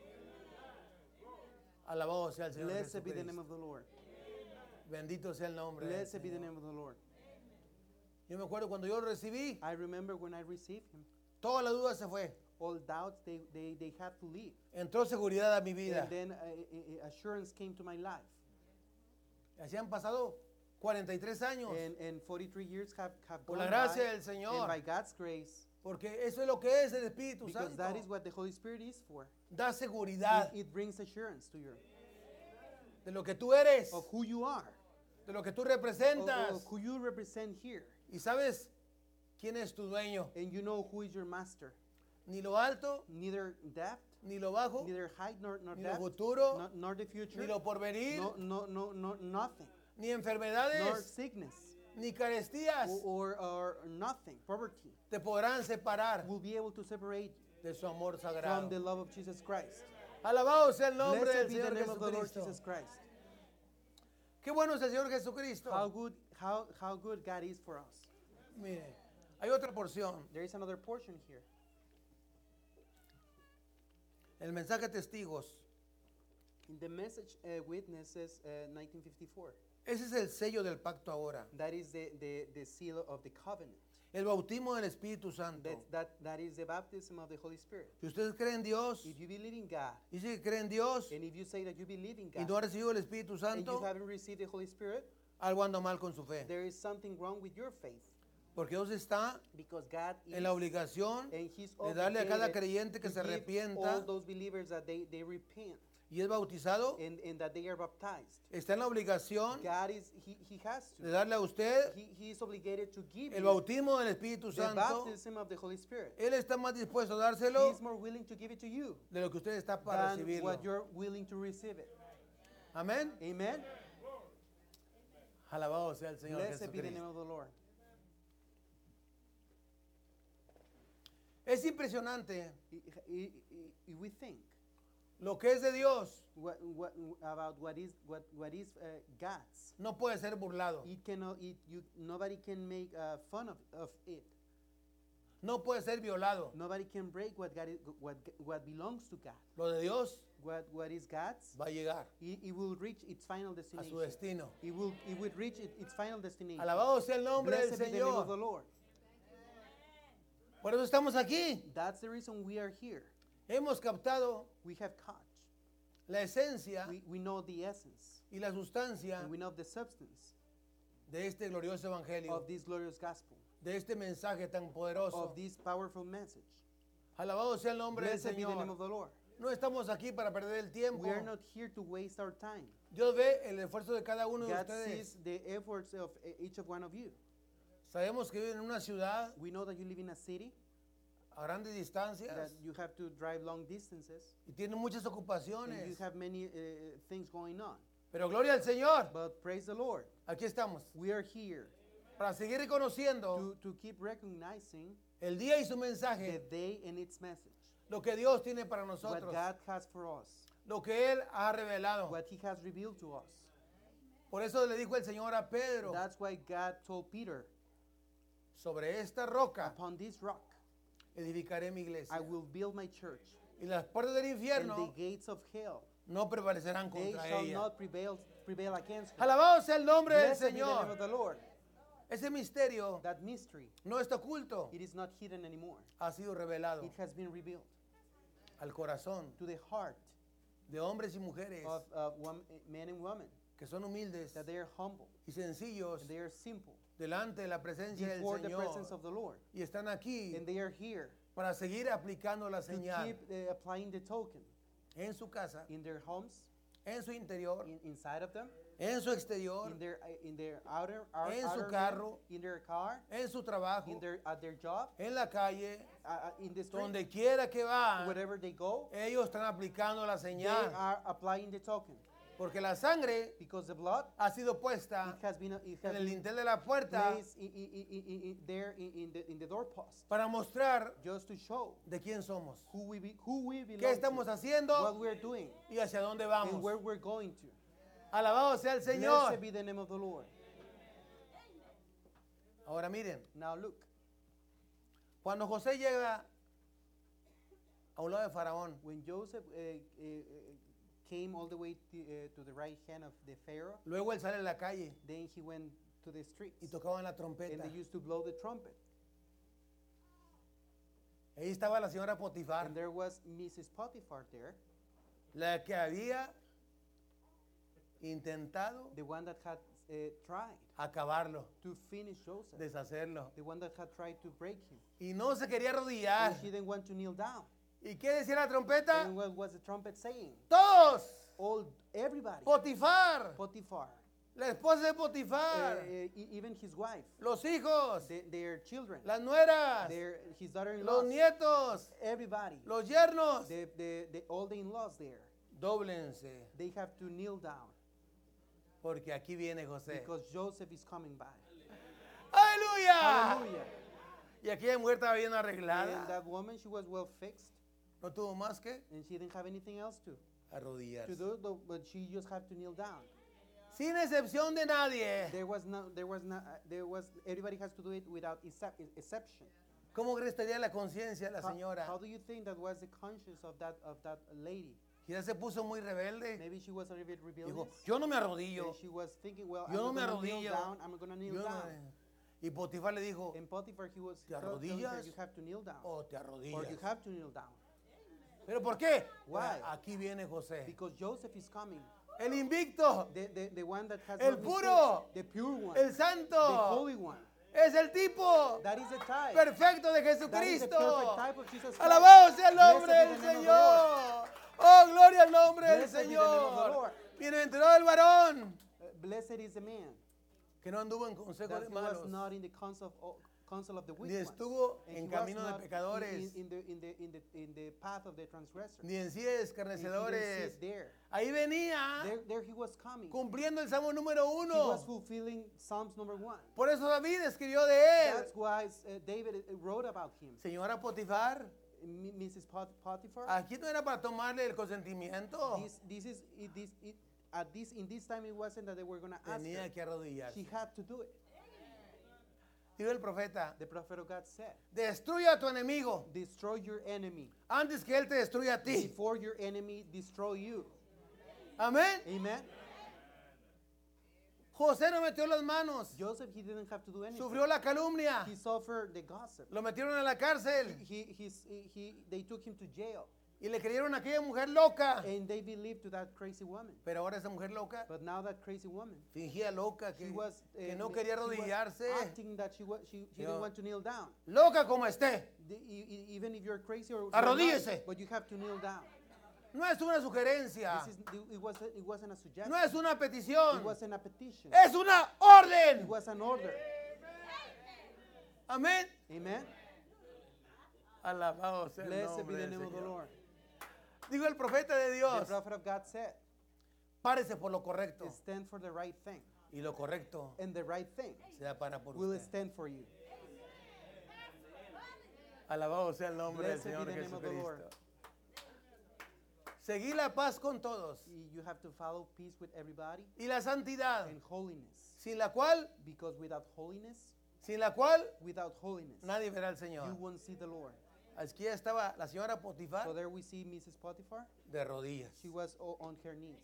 Speaker 1: Alabado sea el Señor
Speaker 2: Blessed be the name
Speaker 1: Jesucristo.
Speaker 2: of the Lord.
Speaker 1: Bendito sea el nombre del
Speaker 2: Blessed be the
Speaker 1: Señor.
Speaker 2: name of the Lord.
Speaker 1: Yo me acuerdo cuando yo lo recibí,
Speaker 2: I remember when I received Him,
Speaker 1: toda la duda se fue.
Speaker 2: all doubts, they had to leave.
Speaker 1: Entró seguridad a mi vida.
Speaker 2: And then assurance came to my life.
Speaker 1: Así han pasado 43 años.
Speaker 2: And 43 years have
Speaker 1: Por
Speaker 2: gone
Speaker 1: la gracia
Speaker 2: by,
Speaker 1: del
Speaker 2: and
Speaker 1: Señor.
Speaker 2: by God's grace,
Speaker 1: Porque eso es lo que es el Espíritu
Speaker 2: because
Speaker 1: Santo.
Speaker 2: that is what the Holy Spirit is for.
Speaker 1: Da seguridad
Speaker 2: It brings assurance to you
Speaker 1: de lo que tú eres,
Speaker 2: of who you are,
Speaker 1: de lo que tú
Speaker 2: of
Speaker 1: representas.
Speaker 2: who you represent here,
Speaker 1: Y sabes quién es tu dueño.
Speaker 2: and you know who is your master.
Speaker 1: Ni lo alto,
Speaker 2: Neither depth,
Speaker 1: ni lo bajo,
Speaker 2: neither height nor
Speaker 1: ni lo
Speaker 2: depth,
Speaker 1: futuro,
Speaker 2: nor the future,
Speaker 1: ni lo porvenir,
Speaker 2: no, nothing,
Speaker 1: ni
Speaker 2: nor
Speaker 1: enfermedades,
Speaker 2: sickness,
Speaker 1: ni carestías
Speaker 2: or nothing, poverty,
Speaker 1: te podrán separar
Speaker 2: will be able to separate you
Speaker 1: de su amor
Speaker 2: from
Speaker 1: sagrado.
Speaker 2: the love of Jesus Christ.
Speaker 1: Alabado sea el nombre
Speaker 2: Blessed
Speaker 1: del
Speaker 2: be the
Speaker 1: Señor
Speaker 2: name of the Lord
Speaker 1: Jesucristo.
Speaker 2: Jesus Christ.
Speaker 1: Qué bueno es el Señor Jesucristo.
Speaker 2: How good God is for us.
Speaker 1: Mire, hay otra porción.
Speaker 2: There is another portion here.
Speaker 1: El mensaje testigos.
Speaker 2: In the message witnesses 1954,
Speaker 1: Ese es el sello del pacto ahora.
Speaker 2: that is the seal of the covenant.
Speaker 1: El bautismo del Espíritu Santo.
Speaker 2: That is the baptism of the Holy Spirit.
Speaker 1: Si ustedes creen en Dios,
Speaker 2: If you believe in God,
Speaker 1: dice que creen en Dios
Speaker 2: and if you say that you believe in
Speaker 1: y
Speaker 2: God,
Speaker 1: no ha recibido el Espíritu
Speaker 2: and
Speaker 1: Santo,
Speaker 2: you haven't received the Holy Spirit,
Speaker 1: algo anda mal con su fe.
Speaker 2: there is something wrong with your faith.
Speaker 1: Porque Dios está
Speaker 2: Because God is
Speaker 1: en la obligación
Speaker 2: and He's
Speaker 1: de darle a cada
Speaker 2: obligated
Speaker 1: creyente que
Speaker 2: to
Speaker 1: se
Speaker 2: give
Speaker 1: arrepienta
Speaker 2: all those believers that they repent
Speaker 1: y es bautizado.
Speaker 2: and that they are baptized.
Speaker 1: Está en la obligación
Speaker 2: God is He has
Speaker 1: de
Speaker 2: to.
Speaker 1: darle a usted
Speaker 2: He is obligated to give
Speaker 1: el
Speaker 2: you
Speaker 1: bautismo del Espíritu
Speaker 2: the
Speaker 1: Santo.
Speaker 2: baptism of the Holy Spirit.
Speaker 1: Él está más dispuesto a
Speaker 2: He
Speaker 1: dárselo
Speaker 2: is more willing to give it to you
Speaker 1: de lo que usted está para
Speaker 2: than
Speaker 1: recibirlo.
Speaker 2: what you're willing to receive it.
Speaker 1: Amén.
Speaker 2: Amen.
Speaker 1: Alabado sea el Señor
Speaker 2: Blessed be the name
Speaker 1: Jesucristo.
Speaker 2: of the Lord.
Speaker 1: Es impresionante
Speaker 2: If we think
Speaker 1: lo que es de Dios.
Speaker 2: about what is God's,
Speaker 1: No puede ser burlado.
Speaker 2: nobody can make fun of it.
Speaker 1: No puede ser violado.
Speaker 2: Nobody can break what God is, what belongs to God.
Speaker 1: Lo de Dios
Speaker 2: What is God's,
Speaker 1: va a llegar
Speaker 2: it will reach its final
Speaker 1: a
Speaker 2: destination.
Speaker 1: su destino.
Speaker 2: It will reach its final destination.
Speaker 1: Alabado sea el nombre del
Speaker 2: Blessed be the name of the
Speaker 1: Señor.
Speaker 2: Lord.
Speaker 1: Por eso estamos aquí.
Speaker 2: That's the reason we are here.
Speaker 1: Hemos captado
Speaker 2: We have caught.
Speaker 1: la esencia
Speaker 2: We know the essence,
Speaker 1: y la sustancia
Speaker 2: and we know the substance
Speaker 1: de este glorioso evangelio,
Speaker 2: of this glorious gospel,
Speaker 1: de este mensaje tan poderoso.
Speaker 2: of this powerful message.
Speaker 1: Alabado sea el nombre del
Speaker 2: Blessed be the name
Speaker 1: Señor.
Speaker 2: of the Lord.
Speaker 1: No estamos aquí para perder el tiempo.
Speaker 2: We are not here to waste our time.
Speaker 1: Dios ve el esfuerzo de cada uno de
Speaker 2: God
Speaker 1: ustedes.
Speaker 2: sees the efforts of each of one of you.
Speaker 1: Sabemos que viven en una ciudad
Speaker 2: We know that you live in a city,
Speaker 1: a grandes
Speaker 2: that
Speaker 1: distancias
Speaker 2: you have to drive long distances,
Speaker 1: y tienen muchas
Speaker 2: and
Speaker 1: ocupaciones.
Speaker 2: you have many things going on.
Speaker 1: Pero gloria al Señor.
Speaker 2: But praise the Lord,
Speaker 1: Aquí estamos
Speaker 2: we are here
Speaker 1: para seguir reconociendo
Speaker 2: to keep recognizing
Speaker 1: el día y su
Speaker 2: the
Speaker 1: mensaje,
Speaker 2: day and its message,
Speaker 1: lo que Dios tiene para
Speaker 2: what
Speaker 1: nosotros,
Speaker 2: God has for us,
Speaker 1: lo que Él ha revelado.
Speaker 2: what He has revealed to us.
Speaker 1: Por eso le dijo el Señor a Pedro,
Speaker 2: That's why God told Peter,
Speaker 1: sobre esta roca
Speaker 2: upon this rock
Speaker 1: edificaré mi
Speaker 2: I
Speaker 1: iglesia.
Speaker 2: will build my church,
Speaker 1: Y las puertas del
Speaker 2: and the
Speaker 1: infierno
Speaker 2: gates of hell,
Speaker 1: no prevalecerán
Speaker 2: they
Speaker 1: contra
Speaker 2: shall
Speaker 1: ella.
Speaker 2: not prevail against her.
Speaker 1: Alabado sea el nombre del
Speaker 2: Blessed be the name
Speaker 1: Señor.
Speaker 2: of the Lord.
Speaker 1: Ese misterio
Speaker 2: That mystery,
Speaker 1: no está oculto,
Speaker 2: it is not hidden anymore.
Speaker 1: ha sido revelado
Speaker 2: It has been revealed
Speaker 1: al corazón
Speaker 2: to the heart
Speaker 1: de hombres y mujeres
Speaker 2: of men and women,
Speaker 1: que son humildes
Speaker 2: that they are humble,
Speaker 1: y sencillos
Speaker 2: and they are simple
Speaker 1: delante de la presencia del
Speaker 2: before the presence
Speaker 1: Señor
Speaker 2: of the Lord.
Speaker 1: y están aquí
Speaker 2: And they are here
Speaker 1: para seguir aplicando la
Speaker 2: to
Speaker 1: señal
Speaker 2: keep applying the token
Speaker 1: en su casa,
Speaker 2: in their homes,
Speaker 1: en su interior,
Speaker 2: inside of them,
Speaker 1: en su exterior,
Speaker 2: in their outer
Speaker 1: en su
Speaker 2: man,
Speaker 1: carro,
Speaker 2: in their car,
Speaker 1: en su trabajo,
Speaker 2: at their job,
Speaker 1: en la calle,
Speaker 2: in the street,
Speaker 1: donde quiera que van,
Speaker 2: wherever they go,
Speaker 1: ellos están aplicando la
Speaker 2: they
Speaker 1: señal,
Speaker 2: are applying the token,
Speaker 1: porque la sangre
Speaker 2: because the blood
Speaker 1: ha sido puesta
Speaker 2: it has been
Speaker 1: en el dintel de la puerta
Speaker 2: placed there in the doorpost,
Speaker 1: para mostrar
Speaker 2: just to show
Speaker 1: de quién somos,
Speaker 2: who we belong
Speaker 1: qué estamos
Speaker 2: to,
Speaker 1: haciendo
Speaker 2: what we're doing,
Speaker 1: y hacia dónde
Speaker 2: and
Speaker 1: vamos.
Speaker 2: where we're going to.
Speaker 1: Alabado sea el Señor.
Speaker 2: Blessed be the name of the Lord.
Speaker 1: Ahora miren,
Speaker 2: Now look,
Speaker 1: cuando José llega a un lado de Faraón,
Speaker 2: when Joseph came all the way to the right hand of the Pharaoh,
Speaker 1: luego él sale a la calle
Speaker 2: then he went to the streets,
Speaker 1: y tocaban la
Speaker 2: and
Speaker 1: trompeta.
Speaker 2: they used to blow the trumpet.
Speaker 1: Ahí estaba la señora Potifar,
Speaker 2: And there was Mrs. Potiphar there,
Speaker 1: la que había intentado
Speaker 2: the one that had tried
Speaker 1: acabarlo,
Speaker 2: to finish Joseph,
Speaker 1: deshacerlo.
Speaker 2: the one that had tried to break him.
Speaker 1: Y no se quería arrodillar.
Speaker 2: And she didn't want to kneel down.
Speaker 1: ¿Y qué decía la trompeta?
Speaker 2: And what was the trumpet saying?
Speaker 1: Todos.
Speaker 2: Everybody.
Speaker 1: Potifar.
Speaker 2: Potiphar.
Speaker 1: La esposa de Potifar.
Speaker 2: Even his wife.
Speaker 1: Los hijos.
Speaker 2: Their children.
Speaker 1: Las nueras.
Speaker 2: His daughter-in-law.
Speaker 1: Los nietos.
Speaker 2: Everybody.
Speaker 1: Los yernos.
Speaker 2: All the in-laws there.
Speaker 1: Dóblense.
Speaker 2: They have to kneel down.
Speaker 1: Porque aquí viene José.
Speaker 2: Because Joseph is coming by.
Speaker 1: ¡Aleluya!
Speaker 2: Hallelujah.
Speaker 1: Y aquella mujer estaba bien
Speaker 2: And
Speaker 1: arreglada.
Speaker 2: that woman, she was well fixed.
Speaker 1: No tuvo más que
Speaker 2: And she didn't have anything else to
Speaker 1: arrodillarse.
Speaker 2: do, but she just had to kneel down.
Speaker 1: Sin excepción de nadie.
Speaker 2: Everybody has to do it without exception.
Speaker 1: ¿Cómo crees que estaría la conciencia de la
Speaker 2: How
Speaker 1: señora?
Speaker 2: do you think that was the conscience of that lady?
Speaker 1: Quizás se puso muy rebelde.
Speaker 2: Maybe she was a little bit rebellious.
Speaker 1: Dijo, yo no me arrodillo.
Speaker 2: And she was thinking, well,
Speaker 1: Yo no
Speaker 2: I'm
Speaker 1: me
Speaker 2: going to kneel
Speaker 1: arrodillo.
Speaker 2: down. I'm going to kneel
Speaker 1: Yo no
Speaker 2: down.
Speaker 1: me- Y Potifar le dijo,
Speaker 2: And Potiphar, he was
Speaker 1: ¿te
Speaker 2: telling her,
Speaker 1: arrodillas
Speaker 2: you have to kneel down.
Speaker 1: o te
Speaker 2: Or
Speaker 1: arrodillas?
Speaker 2: you have to kneel down.
Speaker 1: ¿Pero por qué?
Speaker 2: Why?
Speaker 1: Aquí viene José.
Speaker 2: Because Joseph is coming.
Speaker 1: El invicto,
Speaker 2: The one that has
Speaker 1: El
Speaker 2: no mistakes,
Speaker 1: puro.
Speaker 2: the pure one,
Speaker 1: el
Speaker 2: the
Speaker 1: santo,
Speaker 2: holy one.
Speaker 1: es el tipo
Speaker 2: That is the type.
Speaker 1: perfecto de
Speaker 2: That is the perfect
Speaker 1: Jesucristo.
Speaker 2: type of Jesus Christ.
Speaker 1: Alabado sea el nombre
Speaker 2: Blessed
Speaker 1: del
Speaker 2: be the name of the
Speaker 1: Señor. Oh, gloria al nombre del
Speaker 2: Blessed be the name of the
Speaker 1: Señor.
Speaker 2: Lord.
Speaker 1: Bienaventurado el varón
Speaker 2: Blessed is the man
Speaker 1: que no anduvo en consejo
Speaker 2: that
Speaker 1: de
Speaker 2: he was
Speaker 1: malos,
Speaker 2: not in the counsel of the wicked
Speaker 1: ni
Speaker 2: ones,
Speaker 1: estuvo
Speaker 2: and
Speaker 1: en
Speaker 2: he was
Speaker 1: camino de
Speaker 2: not
Speaker 1: pecadores,
Speaker 2: in the path of the transgressor.
Speaker 1: ni en sí de
Speaker 2: And he
Speaker 1: escarnecedores.
Speaker 2: didn't sit there.
Speaker 1: Ahí venía
Speaker 2: There he was coming.
Speaker 1: cumpliendo el Salmo número
Speaker 2: He was
Speaker 1: 1.
Speaker 2: fulfilling Psalms number 1.
Speaker 1: Por eso David escribió de él.
Speaker 2: That's why David wrote about him.
Speaker 1: Señora Potifar,
Speaker 2: Mrs. Potiphar.
Speaker 1: aquí no era para tomarle el consentimiento.
Speaker 2: In this time it wasn't that they were going to ask
Speaker 1: Tenía
Speaker 2: her.
Speaker 1: que arrodillarse.
Speaker 2: She had to do it.
Speaker 1: Dijo el profeta,
Speaker 2: The prophet of God said,
Speaker 1: destruye a tu enemigo
Speaker 2: destroy your enemy
Speaker 1: antes que él te destruya a ti.
Speaker 2: before your enemy destroy you.
Speaker 1: Amén.
Speaker 2: Amen.
Speaker 1: José no metió las manos.
Speaker 2: Joseph, he didn't have to do anything.
Speaker 1: Sufrió la calumnia.
Speaker 2: He suffered the gossip.
Speaker 1: Lo metieron a la cárcel.
Speaker 2: They took him to jail.
Speaker 1: Y le creyeron a aquella mujer loca.
Speaker 2: And they believed to that crazy woman.
Speaker 1: Pero ahora esa mujer loca
Speaker 2: But now that crazy woman,
Speaker 1: fingía loca
Speaker 2: she
Speaker 1: que,
Speaker 2: was,
Speaker 1: que no
Speaker 2: she
Speaker 1: quería
Speaker 2: was
Speaker 1: arrodillarse.
Speaker 2: acting that she
Speaker 1: Yo-
Speaker 2: didn't want to kneel down.
Speaker 1: Loca como esté.
Speaker 2: Even if you're crazy or
Speaker 1: Arrodíllese.
Speaker 2: but you have to kneel down.
Speaker 1: No es una sugerencia.
Speaker 2: It wasn't a suggestion.
Speaker 1: No es una
Speaker 2: It
Speaker 1: petición.
Speaker 2: wasn't a petition.
Speaker 1: Es una
Speaker 2: It
Speaker 1: orden.
Speaker 2: was an order.
Speaker 1: Amén.
Speaker 2: Amen.
Speaker 1: Alabado sea el
Speaker 2: Blessed be
Speaker 1: nombre
Speaker 2: the
Speaker 1: del
Speaker 2: name of the
Speaker 1: Señor.
Speaker 2: Lord.
Speaker 1: Dijo el profeta de
Speaker 2: The
Speaker 1: Dios,
Speaker 2: prophet of God said,
Speaker 1: párese por lo correcto.
Speaker 2: stand for the right thing.
Speaker 1: Y lo correcto
Speaker 2: And the right thing
Speaker 1: se da para por
Speaker 2: will
Speaker 1: usted.
Speaker 2: stand for you.
Speaker 1: Alabado sea el nombre del
Speaker 2: Blessed be
Speaker 1: Señor
Speaker 2: the name of the Lord.
Speaker 1: Jesucristo. Seguí la paz con todos
Speaker 2: You have to follow peace with everybody
Speaker 1: y la santidad,
Speaker 2: and holiness.
Speaker 1: sin la cual
Speaker 2: Because without holiness,
Speaker 1: nadie verá al
Speaker 2: you
Speaker 1: Señor.
Speaker 2: won't see the Lord.
Speaker 1: Aquí ya estaba la señora Potifar
Speaker 2: So there we see Mrs. Potiphar.
Speaker 1: de rodillas.
Speaker 2: She was on her knees.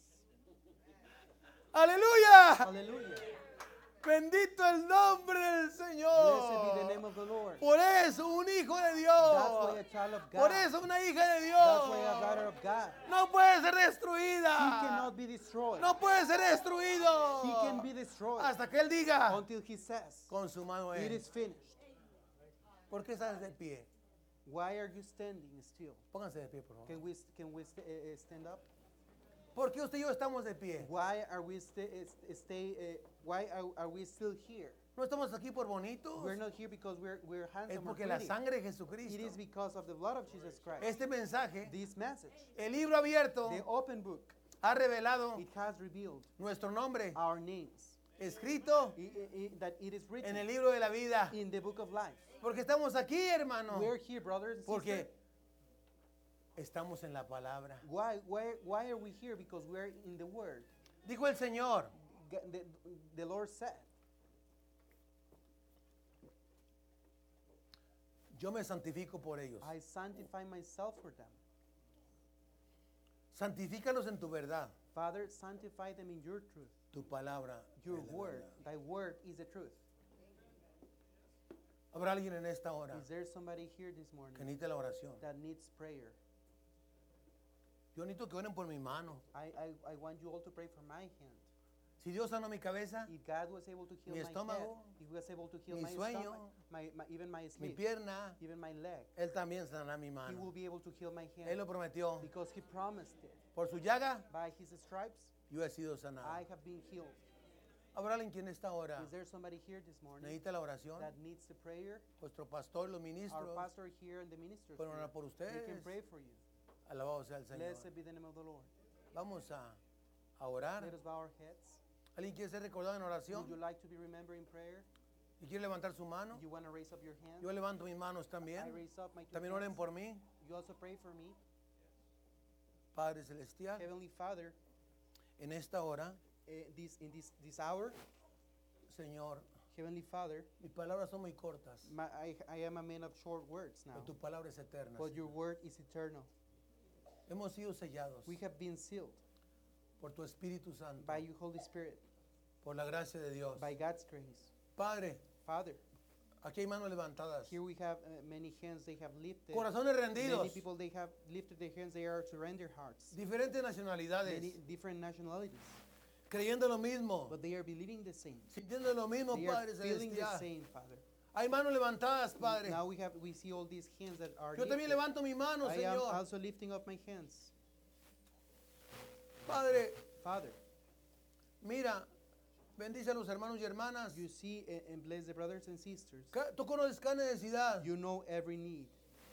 Speaker 1: Aleluya.
Speaker 2: Hallelujah.
Speaker 1: Bendito el nombre del
Speaker 2: Blessed be the name
Speaker 1: Señor.
Speaker 2: of the Lord.
Speaker 1: Por eso un hijo de
Speaker 2: That's
Speaker 1: Dios.
Speaker 2: why a child of God.
Speaker 1: Por eso una hija de
Speaker 2: That's why a daughter
Speaker 1: Dios.
Speaker 2: of God.
Speaker 1: No puede ser
Speaker 2: He
Speaker 1: destruida.
Speaker 2: cannot be destroyed.
Speaker 1: No puede ser destruido.
Speaker 2: He can be destroyed
Speaker 1: Hasta que Él diga,
Speaker 2: until he says,
Speaker 1: consumado
Speaker 2: it
Speaker 1: es.
Speaker 2: is finished.
Speaker 1: ¿Por qué estás de pie?
Speaker 2: Why are you standing still?
Speaker 1: Pónganse de pie, por favor.
Speaker 2: Can we stand up?
Speaker 1: ¿Por qué usted y yo estamos de pie?
Speaker 2: Why are we why are we still here?
Speaker 1: No estamos aquí por bonitos.
Speaker 2: We're not here because we're
Speaker 1: Es
Speaker 2: handsome or
Speaker 1: porque la
Speaker 2: pretty.
Speaker 1: sangre de
Speaker 2: It
Speaker 1: Jesucristo.
Speaker 2: is because of the blood of Jesus Christ.
Speaker 1: Este mensaje,
Speaker 2: This message,
Speaker 1: el libro abierto,
Speaker 2: the open book,
Speaker 1: ha revelado
Speaker 2: it has revealed
Speaker 1: nuestro nombre
Speaker 2: our names.
Speaker 1: escrito
Speaker 2: That it is written
Speaker 1: en el libro de la vida.
Speaker 2: in the book of life.
Speaker 1: Porque estamos aquí, hermano.
Speaker 2: We're here, brothers and
Speaker 1: Porque
Speaker 2: sisters.
Speaker 1: estamos en la palabra.
Speaker 2: Why are we here? Because we're in the Word.
Speaker 1: Dijo el Señor,
Speaker 2: The Lord said,
Speaker 1: yo me santifico por ellos.
Speaker 2: I sanctify myself for them.
Speaker 1: Santifícalos en tu verdad.
Speaker 2: Father, sanctify them in your truth.
Speaker 1: Tu palabra.
Speaker 2: Your
Speaker 1: es la
Speaker 2: word,
Speaker 1: verdad.
Speaker 2: thy word is the truth.
Speaker 1: Habrá alguien en esta hora
Speaker 2: Is there somebody here this morning
Speaker 1: que necesita la oración.
Speaker 2: that needs prayer?
Speaker 1: Yo necesito que oren por mi mano.
Speaker 2: I want you all to pray for my hand.
Speaker 1: Si Dios sanó mi cabeza,
Speaker 2: If God was able to heal
Speaker 1: mi
Speaker 2: my head,
Speaker 1: estómago,
Speaker 2: if He was able to heal
Speaker 1: mi
Speaker 2: my
Speaker 1: sueño,
Speaker 2: stomach, even my
Speaker 1: mi
Speaker 2: sleep,
Speaker 1: pierna,
Speaker 2: even my leg,
Speaker 1: Él también sanará mi
Speaker 2: He
Speaker 1: mano.
Speaker 2: will be able to heal my
Speaker 1: Él
Speaker 2: hand
Speaker 1: lo prometió.
Speaker 2: because He promised it.
Speaker 1: Por su llaga,
Speaker 2: By His stripes,
Speaker 1: yo he sido sanado.
Speaker 2: I have been healed.
Speaker 1: Habrá alguien quien en esta hora
Speaker 2: Is there somebody here this morning
Speaker 1: necesita la oración.
Speaker 2: that needs the prayer?
Speaker 1: Vuestro pastor, los
Speaker 2: Our
Speaker 1: ministros,
Speaker 2: pastor here and the ministers
Speaker 1: pueden orar
Speaker 2: here,
Speaker 1: por
Speaker 2: they can
Speaker 1: ustedes.
Speaker 2: pray for you.
Speaker 1: Alabado sea el Señor.
Speaker 2: Blessed be the name of the Lord.
Speaker 1: Vamos a orar.
Speaker 2: Let us bow our heads.
Speaker 1: ¿Alguien quiere ser recordado en oración?
Speaker 2: Would you like to be remembered in prayer?
Speaker 1: ¿Y quiere levantar su mano?
Speaker 2: You want to raise up your hand?
Speaker 1: Yo levanto mis manos también.
Speaker 2: I raise up my two
Speaker 1: También oren
Speaker 2: hands.
Speaker 1: por mí.
Speaker 2: You also pray for me.
Speaker 1: Padre Celestial,
Speaker 2: Heavenly Father,
Speaker 1: en esta hora,
Speaker 2: this hour,
Speaker 1: Señor,
Speaker 2: Heavenly Father,
Speaker 1: mis palabras son muy cortas,
Speaker 2: I am a man of short words now,
Speaker 1: pero tu palabra es eterna.
Speaker 2: but your word is eternal.
Speaker 1: Hemos sido sellados
Speaker 2: We have been sealed
Speaker 1: por tu Espíritu Santo,
Speaker 2: by your Holy Spirit,
Speaker 1: por la gracia de Dios.
Speaker 2: by God's grace.
Speaker 1: Padre,
Speaker 2: Father,
Speaker 1: aquí hay manos levantadas,
Speaker 2: here we have many hands they have lifted.
Speaker 1: corazones
Speaker 2: Many
Speaker 1: rendidos,
Speaker 2: people they have lifted their hands, they are to render hearts.
Speaker 1: diferentes nacionalidades,
Speaker 2: Many different nationalities,
Speaker 1: creyendo lo mismo,
Speaker 2: but they are believing the same.
Speaker 1: sintiendo lo mismo,
Speaker 2: They are
Speaker 1: Padre
Speaker 2: feeling the
Speaker 1: Celestial.
Speaker 2: same, Father.
Speaker 1: Hay manos levantadas, Padre.
Speaker 2: Now we see all these hands that are
Speaker 1: Yo también
Speaker 2: lifted.
Speaker 1: levanto mi mano,
Speaker 2: I am
Speaker 1: Señor.
Speaker 2: also lifting up my hands.
Speaker 1: Padre,
Speaker 2: Father,
Speaker 1: mira, bendice a los hermanos y hermanas.
Speaker 2: you see and bless the brothers and sisters.
Speaker 1: Tú conoces cada necesidad.
Speaker 2: You know every need.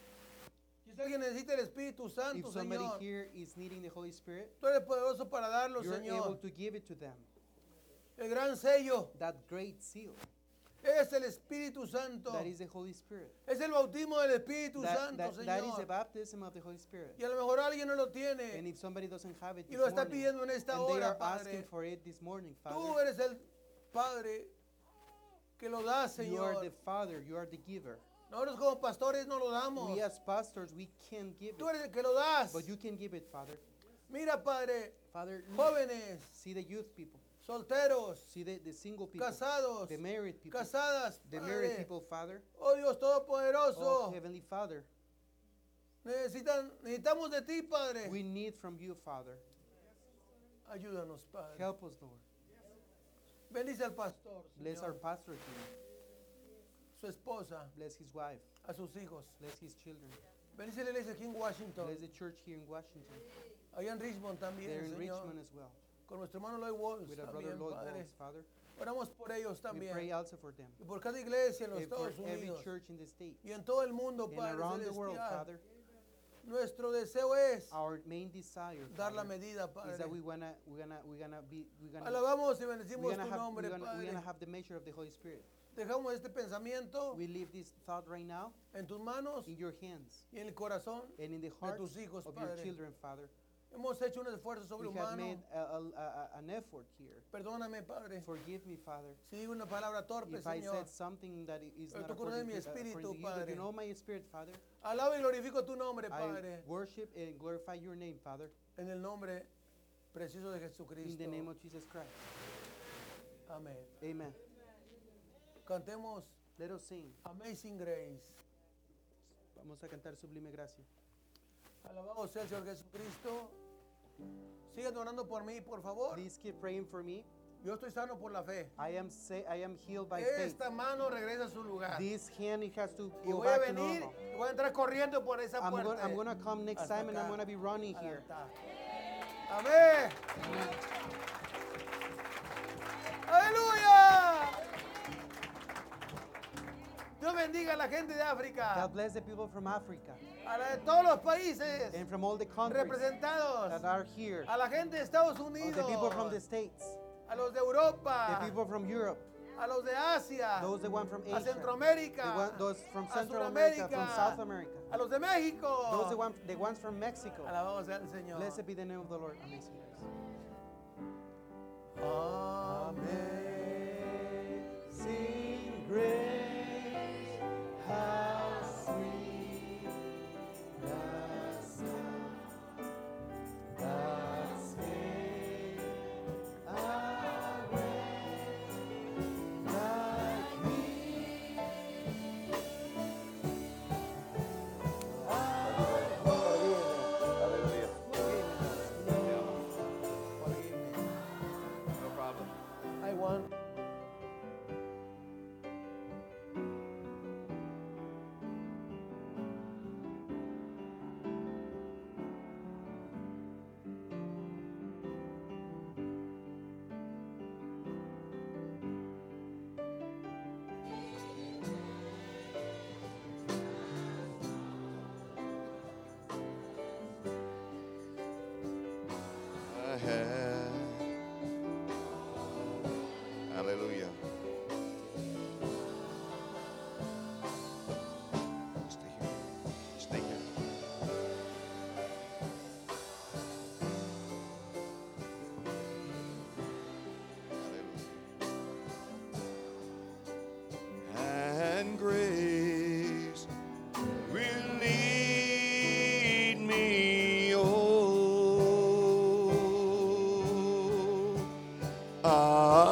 Speaker 1: Si alguien necesita el Espíritu Santo,
Speaker 2: If somebody
Speaker 1: Señor,
Speaker 2: here is needing the Holy Spirit,
Speaker 1: tú eres poderoso para darlo,
Speaker 2: you're able
Speaker 1: Señor.
Speaker 2: to give it to them.
Speaker 1: El gran sello
Speaker 2: That great seal,
Speaker 1: es el Espíritu Santo.
Speaker 2: that is the Holy Spirit.
Speaker 1: Es el bautismo del Espíritu Santo,
Speaker 2: That is the
Speaker 1: Señor.
Speaker 2: baptism of the Holy Spirit.
Speaker 1: Y a lo mejor alguien no lo
Speaker 2: And
Speaker 1: tiene
Speaker 2: if somebody doesn't have it
Speaker 1: y
Speaker 2: this
Speaker 1: lo está
Speaker 2: morning,
Speaker 1: pidiendo en esta
Speaker 2: and they
Speaker 1: hora,
Speaker 2: are asking
Speaker 1: Padre.
Speaker 2: for it this morning,
Speaker 1: Tú
Speaker 2: Father,
Speaker 1: eres el Padre que lo da,
Speaker 2: you are
Speaker 1: Señor.
Speaker 2: the Father, you are the giver.
Speaker 1: Nosotros como pastores no lo damos.
Speaker 2: We as pastors, we can give
Speaker 1: Tú
Speaker 2: it,
Speaker 1: eres el que lo das.
Speaker 2: but you can give it, Father.
Speaker 1: Mira, Padre,
Speaker 2: Father,
Speaker 1: jóvenes,
Speaker 2: see the youth people,
Speaker 1: solteros,
Speaker 2: see the single people,
Speaker 1: casados,
Speaker 2: the married people,
Speaker 1: casadas,
Speaker 2: the married
Speaker 1: Padre.
Speaker 2: people, Father.
Speaker 1: Oh Dios
Speaker 2: Oh,
Speaker 1: Todopoderoso,
Speaker 2: Heavenly Father,
Speaker 1: necesitamos de ti, Padre.
Speaker 2: we need from you, Father.
Speaker 1: Ayúdanos, Padre.
Speaker 2: Help us, Lord.
Speaker 1: Bendice al pastor,
Speaker 2: Bless
Speaker 1: Señor,
Speaker 2: our pastor here.
Speaker 1: su esposa,
Speaker 2: Bless his wife.
Speaker 1: a sus hijos.
Speaker 2: Bless his children.
Speaker 1: Bendice la iglesia aquí en Washington,
Speaker 2: Bless the church here in Washington.
Speaker 1: allá en Richmond
Speaker 2: They're
Speaker 1: también,
Speaker 2: in
Speaker 1: Señor.
Speaker 2: Richmond as well.
Speaker 1: Con nuestro hermano Lloyd Walls
Speaker 2: With our brother
Speaker 1: también,
Speaker 2: Lloyd
Speaker 1: Padre.
Speaker 2: Walls, Father.
Speaker 1: Oramos por ellos
Speaker 2: We
Speaker 1: también.
Speaker 2: pray also for them.
Speaker 1: Y por cada iglesia en los
Speaker 2: And for
Speaker 1: Estados
Speaker 2: every
Speaker 1: Unidos.
Speaker 2: church in the States.
Speaker 1: Y en todo el mundo,
Speaker 2: And
Speaker 1: Padre
Speaker 2: around the world,
Speaker 1: Celestial.
Speaker 2: Father.
Speaker 1: Nuestro deseo es
Speaker 2: Our main desire,
Speaker 1: dar la
Speaker 2: Father,
Speaker 1: medida,
Speaker 2: is
Speaker 1: Padre.
Speaker 2: that we're gonna
Speaker 1: Alabamos y bendecimos tu
Speaker 2: have,
Speaker 1: nombre,
Speaker 2: we're
Speaker 1: Padre.
Speaker 2: gonna have the measure of the Holy Spirit.
Speaker 1: Dejamos este pensamiento
Speaker 2: We leave this thought right now
Speaker 1: en tus manos
Speaker 2: in your hands
Speaker 1: y en el corazón
Speaker 2: and in the
Speaker 1: de
Speaker 2: hearts
Speaker 1: tus hijos,
Speaker 2: of your
Speaker 1: Padre.
Speaker 2: children, Father.
Speaker 1: Hemos hecho un esfuerzo
Speaker 2: We have
Speaker 1: sobrehumano.
Speaker 2: made an effort here.
Speaker 1: Perdóname, Padre.
Speaker 2: Forgive me, Father,
Speaker 1: Si digo una palabra torpe,
Speaker 2: if I
Speaker 1: Señor.
Speaker 2: said something that is
Speaker 1: Pero
Speaker 2: not
Speaker 1: tú conoces
Speaker 2: according
Speaker 1: mi
Speaker 2: to,
Speaker 1: espíritu,
Speaker 2: according to you, but
Speaker 1: Padre.
Speaker 2: you know my spirit, Father.
Speaker 1: Alabo y glorifico tu nombre,
Speaker 2: I
Speaker 1: Padre.
Speaker 2: worship and glorify your name, Father,
Speaker 1: En el nombre precioso de
Speaker 2: in
Speaker 1: Jesucristo.
Speaker 2: the name of Jesus Christ.
Speaker 1: Amén.
Speaker 2: Amen.
Speaker 1: Cantemos
Speaker 2: Let us sing.
Speaker 1: Amazing Grace.
Speaker 2: Vamos a cantar Sublime Gracia.
Speaker 1: Alabado sea el Señor Jesucristo. Sigan orando por mí, por favor.
Speaker 2: Please keep praying for me.
Speaker 1: Yo estoy sano por la fe.
Speaker 2: I am healed by faith.
Speaker 1: Esta mano regresa a su lugar.
Speaker 2: This hand, it has to
Speaker 1: Y
Speaker 2: go
Speaker 1: voy a
Speaker 2: back to
Speaker 1: venir
Speaker 2: normal.
Speaker 1: y voy a entrar corriendo por esa puerta.
Speaker 2: I'm gonna come next
Speaker 1: hasta
Speaker 2: time and I'm
Speaker 1: acá,
Speaker 2: gonna be running
Speaker 1: al
Speaker 2: here.
Speaker 1: altar. Amén. Aleluya. Dios bendiga a la gente de África,
Speaker 2: God bless the people from Africa
Speaker 1: a la de todos los países
Speaker 2: and from all the countries
Speaker 1: representados,
Speaker 2: that are here.
Speaker 1: a la gente de Estados
Speaker 2: Of
Speaker 1: Unidos,
Speaker 2: the people from the States,
Speaker 1: a los de
Speaker 2: the
Speaker 1: Europa,
Speaker 2: people from Europe,
Speaker 1: a los de Asia,
Speaker 2: those the one from
Speaker 1: a
Speaker 2: Asia,
Speaker 1: Centroamérica,
Speaker 2: those from
Speaker 1: a
Speaker 2: Central America, from
Speaker 1: Sudamérica,
Speaker 2: South America,
Speaker 1: a los de México.
Speaker 2: those the ones from Mexico.
Speaker 1: Alabado sea el Señor.
Speaker 2: Blessed be the name of the Lord. Amazing grace.
Speaker 1: Amazing grace, how sweet the sound that saved a wretch like me.
Speaker 3: Aleluya.
Speaker 1: Forgive me.
Speaker 3: No problem.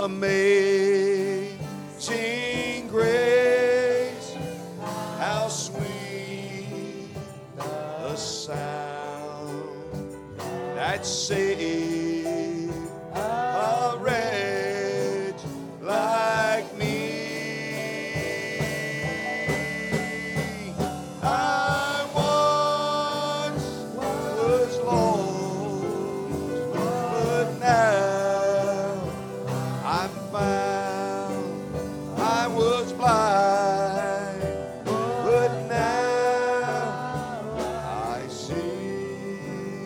Speaker 3: Amazing grace, how sweet the sound that saved a wretch like me. I once was lost, but now I'm found. I was blind, but now I see.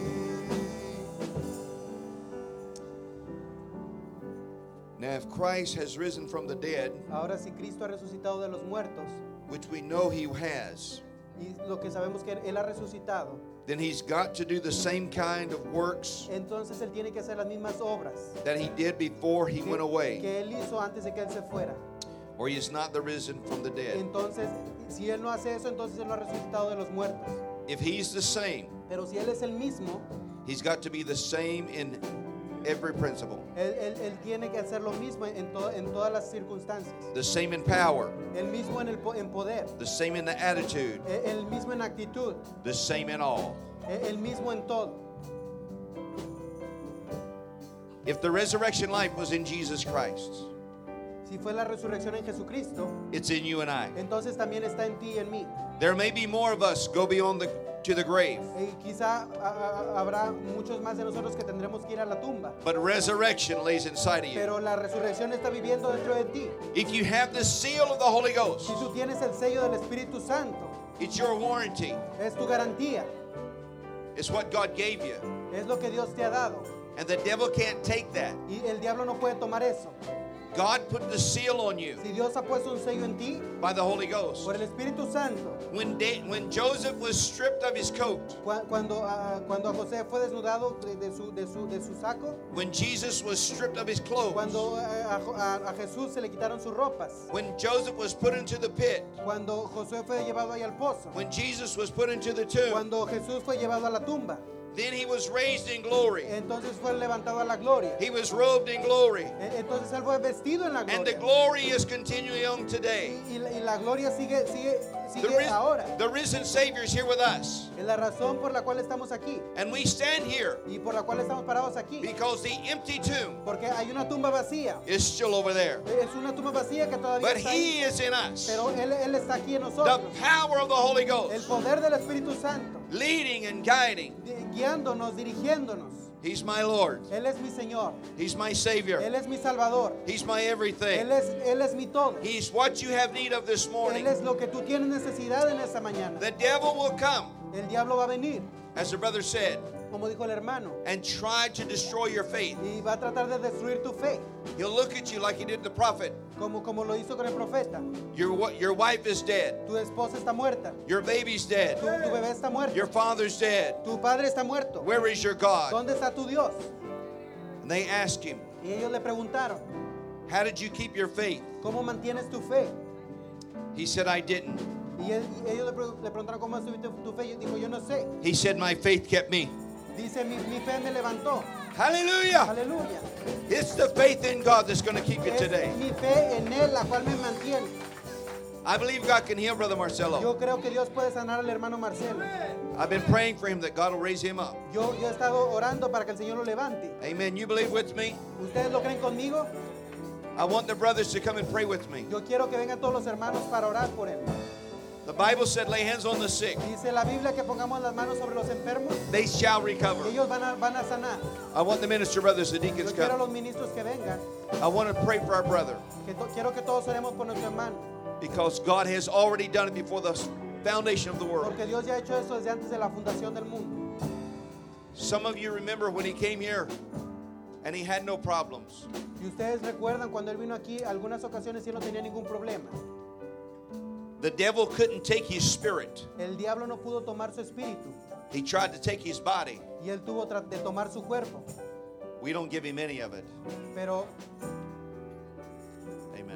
Speaker 3: Now, if Christ has risen from the dead,
Speaker 2: Ahora si Cristo ha resucitado de los muertos,
Speaker 3: which we know he has,
Speaker 2: y lo que sabemos que Él ha resucitado,
Speaker 3: then he's got to do the same kind of works
Speaker 2: entonces Él tiene que hacer las mismas obras
Speaker 3: that he did before he went away,
Speaker 2: que Él hizo antes de que Él se fuera.
Speaker 3: or he is not the risen from the dead.
Speaker 2: Entonces, si Él no hace eso, entonces Él no ha resucitado de los muertos.
Speaker 3: If he's the same,
Speaker 2: Pero si Él es el mismo,
Speaker 3: he's got to be the same in every principle,
Speaker 2: Él tiene que hacer lo mismo en todas las circunstancias.
Speaker 3: the same in power,
Speaker 2: El mismo en poder,
Speaker 3: the same in the attitude,
Speaker 2: el mismo en actitud,
Speaker 3: the same in all.
Speaker 2: el mismo en todo.
Speaker 3: If the resurrection life was in Jesus Christ,
Speaker 2: Si fue la resurrección en Jesucristo,
Speaker 3: it's in you and I.
Speaker 2: entonces también está en ti y en mí.
Speaker 3: There may be more of us go beyond to the grave,
Speaker 2: Quizá habrá muchos más de nosotros que tendremos que ir a la tumba.
Speaker 3: but resurrection lays inside of you.
Speaker 2: Pero la resurrección está viviendo dentro de ti.
Speaker 3: If you have the seal of the Holy Ghost,
Speaker 2: Si tú tienes el sello del Espíritu Santo,
Speaker 3: it's your warranty.
Speaker 2: es tu garantía,
Speaker 3: It's what God gave you.
Speaker 2: es lo que Dios te ha dado.
Speaker 3: And the devil can't take that.
Speaker 2: Y el diablo no puede tomar eso.
Speaker 3: God put the seal on you
Speaker 2: Si Dios ha puesto un sello en ti
Speaker 3: by the Holy Ghost.
Speaker 2: por el Espíritu Santo,
Speaker 3: When Joseph was stripped of his coat,
Speaker 2: cuando a José fue desnudado de su saco,
Speaker 3: when Jesus was stripped of his clothes,
Speaker 2: cuando a Jesús se le quitaron sus ropas,
Speaker 3: when Joseph was put into the pit,
Speaker 2: cuando Josué fue llevado ahí al pozo,
Speaker 3: when Jesus was put into the tomb,
Speaker 2: cuando Jesús fue llevado a la tumba,
Speaker 3: then he was raised in glory.
Speaker 2: entonces fue levantado a la gloria.
Speaker 3: He was robed in glory.
Speaker 2: Entonces él fue vestido en la
Speaker 3: And the
Speaker 2: gloria.
Speaker 3: glory is continuing on today.
Speaker 2: Y la gloria sigue
Speaker 3: The,
Speaker 2: ahora.
Speaker 3: the risen Savior is here with us.
Speaker 2: Es la razón por la cual estamos aquí
Speaker 3: And we stand here
Speaker 2: y por la cual estamos parados aquí.
Speaker 3: because the empty tomb
Speaker 2: Porque hay una tumba vacía.
Speaker 3: is still over there.
Speaker 2: Es una tumba vacía que todavía
Speaker 3: But
Speaker 2: está ahí.
Speaker 3: he is in us.
Speaker 2: Pero él está aquí en
Speaker 3: The
Speaker 2: nosotros.
Speaker 3: power of the Holy
Speaker 2: El
Speaker 3: Ghost,
Speaker 2: poder del Espíritu Santo,
Speaker 3: leading and guiding.
Speaker 2: guiándonos, dirigiéndonos.
Speaker 3: He's my Lord.
Speaker 2: Él es mi Señor.
Speaker 3: He's my Savior.
Speaker 2: Él es mi Salvador.
Speaker 3: He's my everything.
Speaker 2: Él es mi todo.
Speaker 3: He's what you have need of this morning.
Speaker 2: Él es lo que tú tienes necesidad en esta mañana.
Speaker 3: The devil will come,
Speaker 2: El diablo va a venir,
Speaker 3: as the brother said,
Speaker 2: como dijo el hermano,
Speaker 3: and try to destroy your faith.
Speaker 2: y va a tratar de destruir tu fe,
Speaker 3: He'll look at you like he did the prophet.
Speaker 2: como lo hizo con el profeta.
Speaker 3: Your wife is dead.
Speaker 2: Tu esposa está muerta,
Speaker 3: Your baby's dead.
Speaker 2: tu bebé está muerto,
Speaker 3: Your father's dead.
Speaker 2: tu padre está muerto.
Speaker 3: Where is your God?
Speaker 2: ¿Dónde está tu Dios?
Speaker 3: And they asked him,
Speaker 2: Y ellos le preguntaron,
Speaker 3: how did you keep your faith?
Speaker 2: ¿cómo mantienes tu fe?
Speaker 3: He said, I didn't.
Speaker 2: Y ellos le preguntaron, ¿cómo estuviste tu fe? Y él dijo, yo no sé.
Speaker 3: He said, my faith kept me.
Speaker 2: Dice, mi fe me levantó.
Speaker 3: Hallelujah.
Speaker 2: Aleluya.
Speaker 3: It's the faith in God that's going to keep you
Speaker 2: Es
Speaker 3: today.
Speaker 2: mi fe en Él la cual me mantiene.
Speaker 3: I believe God can heal Brother Marcelo.
Speaker 2: Yo creo que Dios puede sanar al hermano Marcelo.
Speaker 3: I've been praying for him that God will raise him up.
Speaker 2: Yo he estado orando para que el Señor lo levante.
Speaker 3: Amen. You believe with me?
Speaker 2: ¿Ustedes lo creen conmigo?
Speaker 3: I want the brothers to come and pray with me.
Speaker 2: Yo quiero que vengan todos los hermanos para orar por él.
Speaker 3: The Bible said, lay hands on the sick.
Speaker 2: Dice la Biblia que pongamos las manos sobre los enfermos
Speaker 3: They shall
Speaker 2: y
Speaker 3: recover.
Speaker 2: ellos van a sanar.
Speaker 3: I want the minister brothers, the
Speaker 2: Yo
Speaker 3: deacons
Speaker 2: quiero a
Speaker 3: come.
Speaker 2: los ministros que vengan.
Speaker 3: I want to pray for our brother
Speaker 2: Quiero que todos oremos por nuestro hermano.
Speaker 3: because God has already done it before the foundation of the world.
Speaker 2: Porque Dios ya ha hecho eso desde antes de la fundación del mundo.
Speaker 3: Some of you remember when he came here and he had no problems.
Speaker 2: Y ustedes recuerdan cuando él vino aquí, algunas ocasiones él no tenía ningún problema.
Speaker 3: The devil couldn't take his spirit.
Speaker 2: El diablo no pudo tomar su espíritu
Speaker 3: He tried to take his body.
Speaker 2: y él tuvo de tomar su cuerpo.
Speaker 3: We don't give him any of it.
Speaker 2: Pero
Speaker 3: Amen.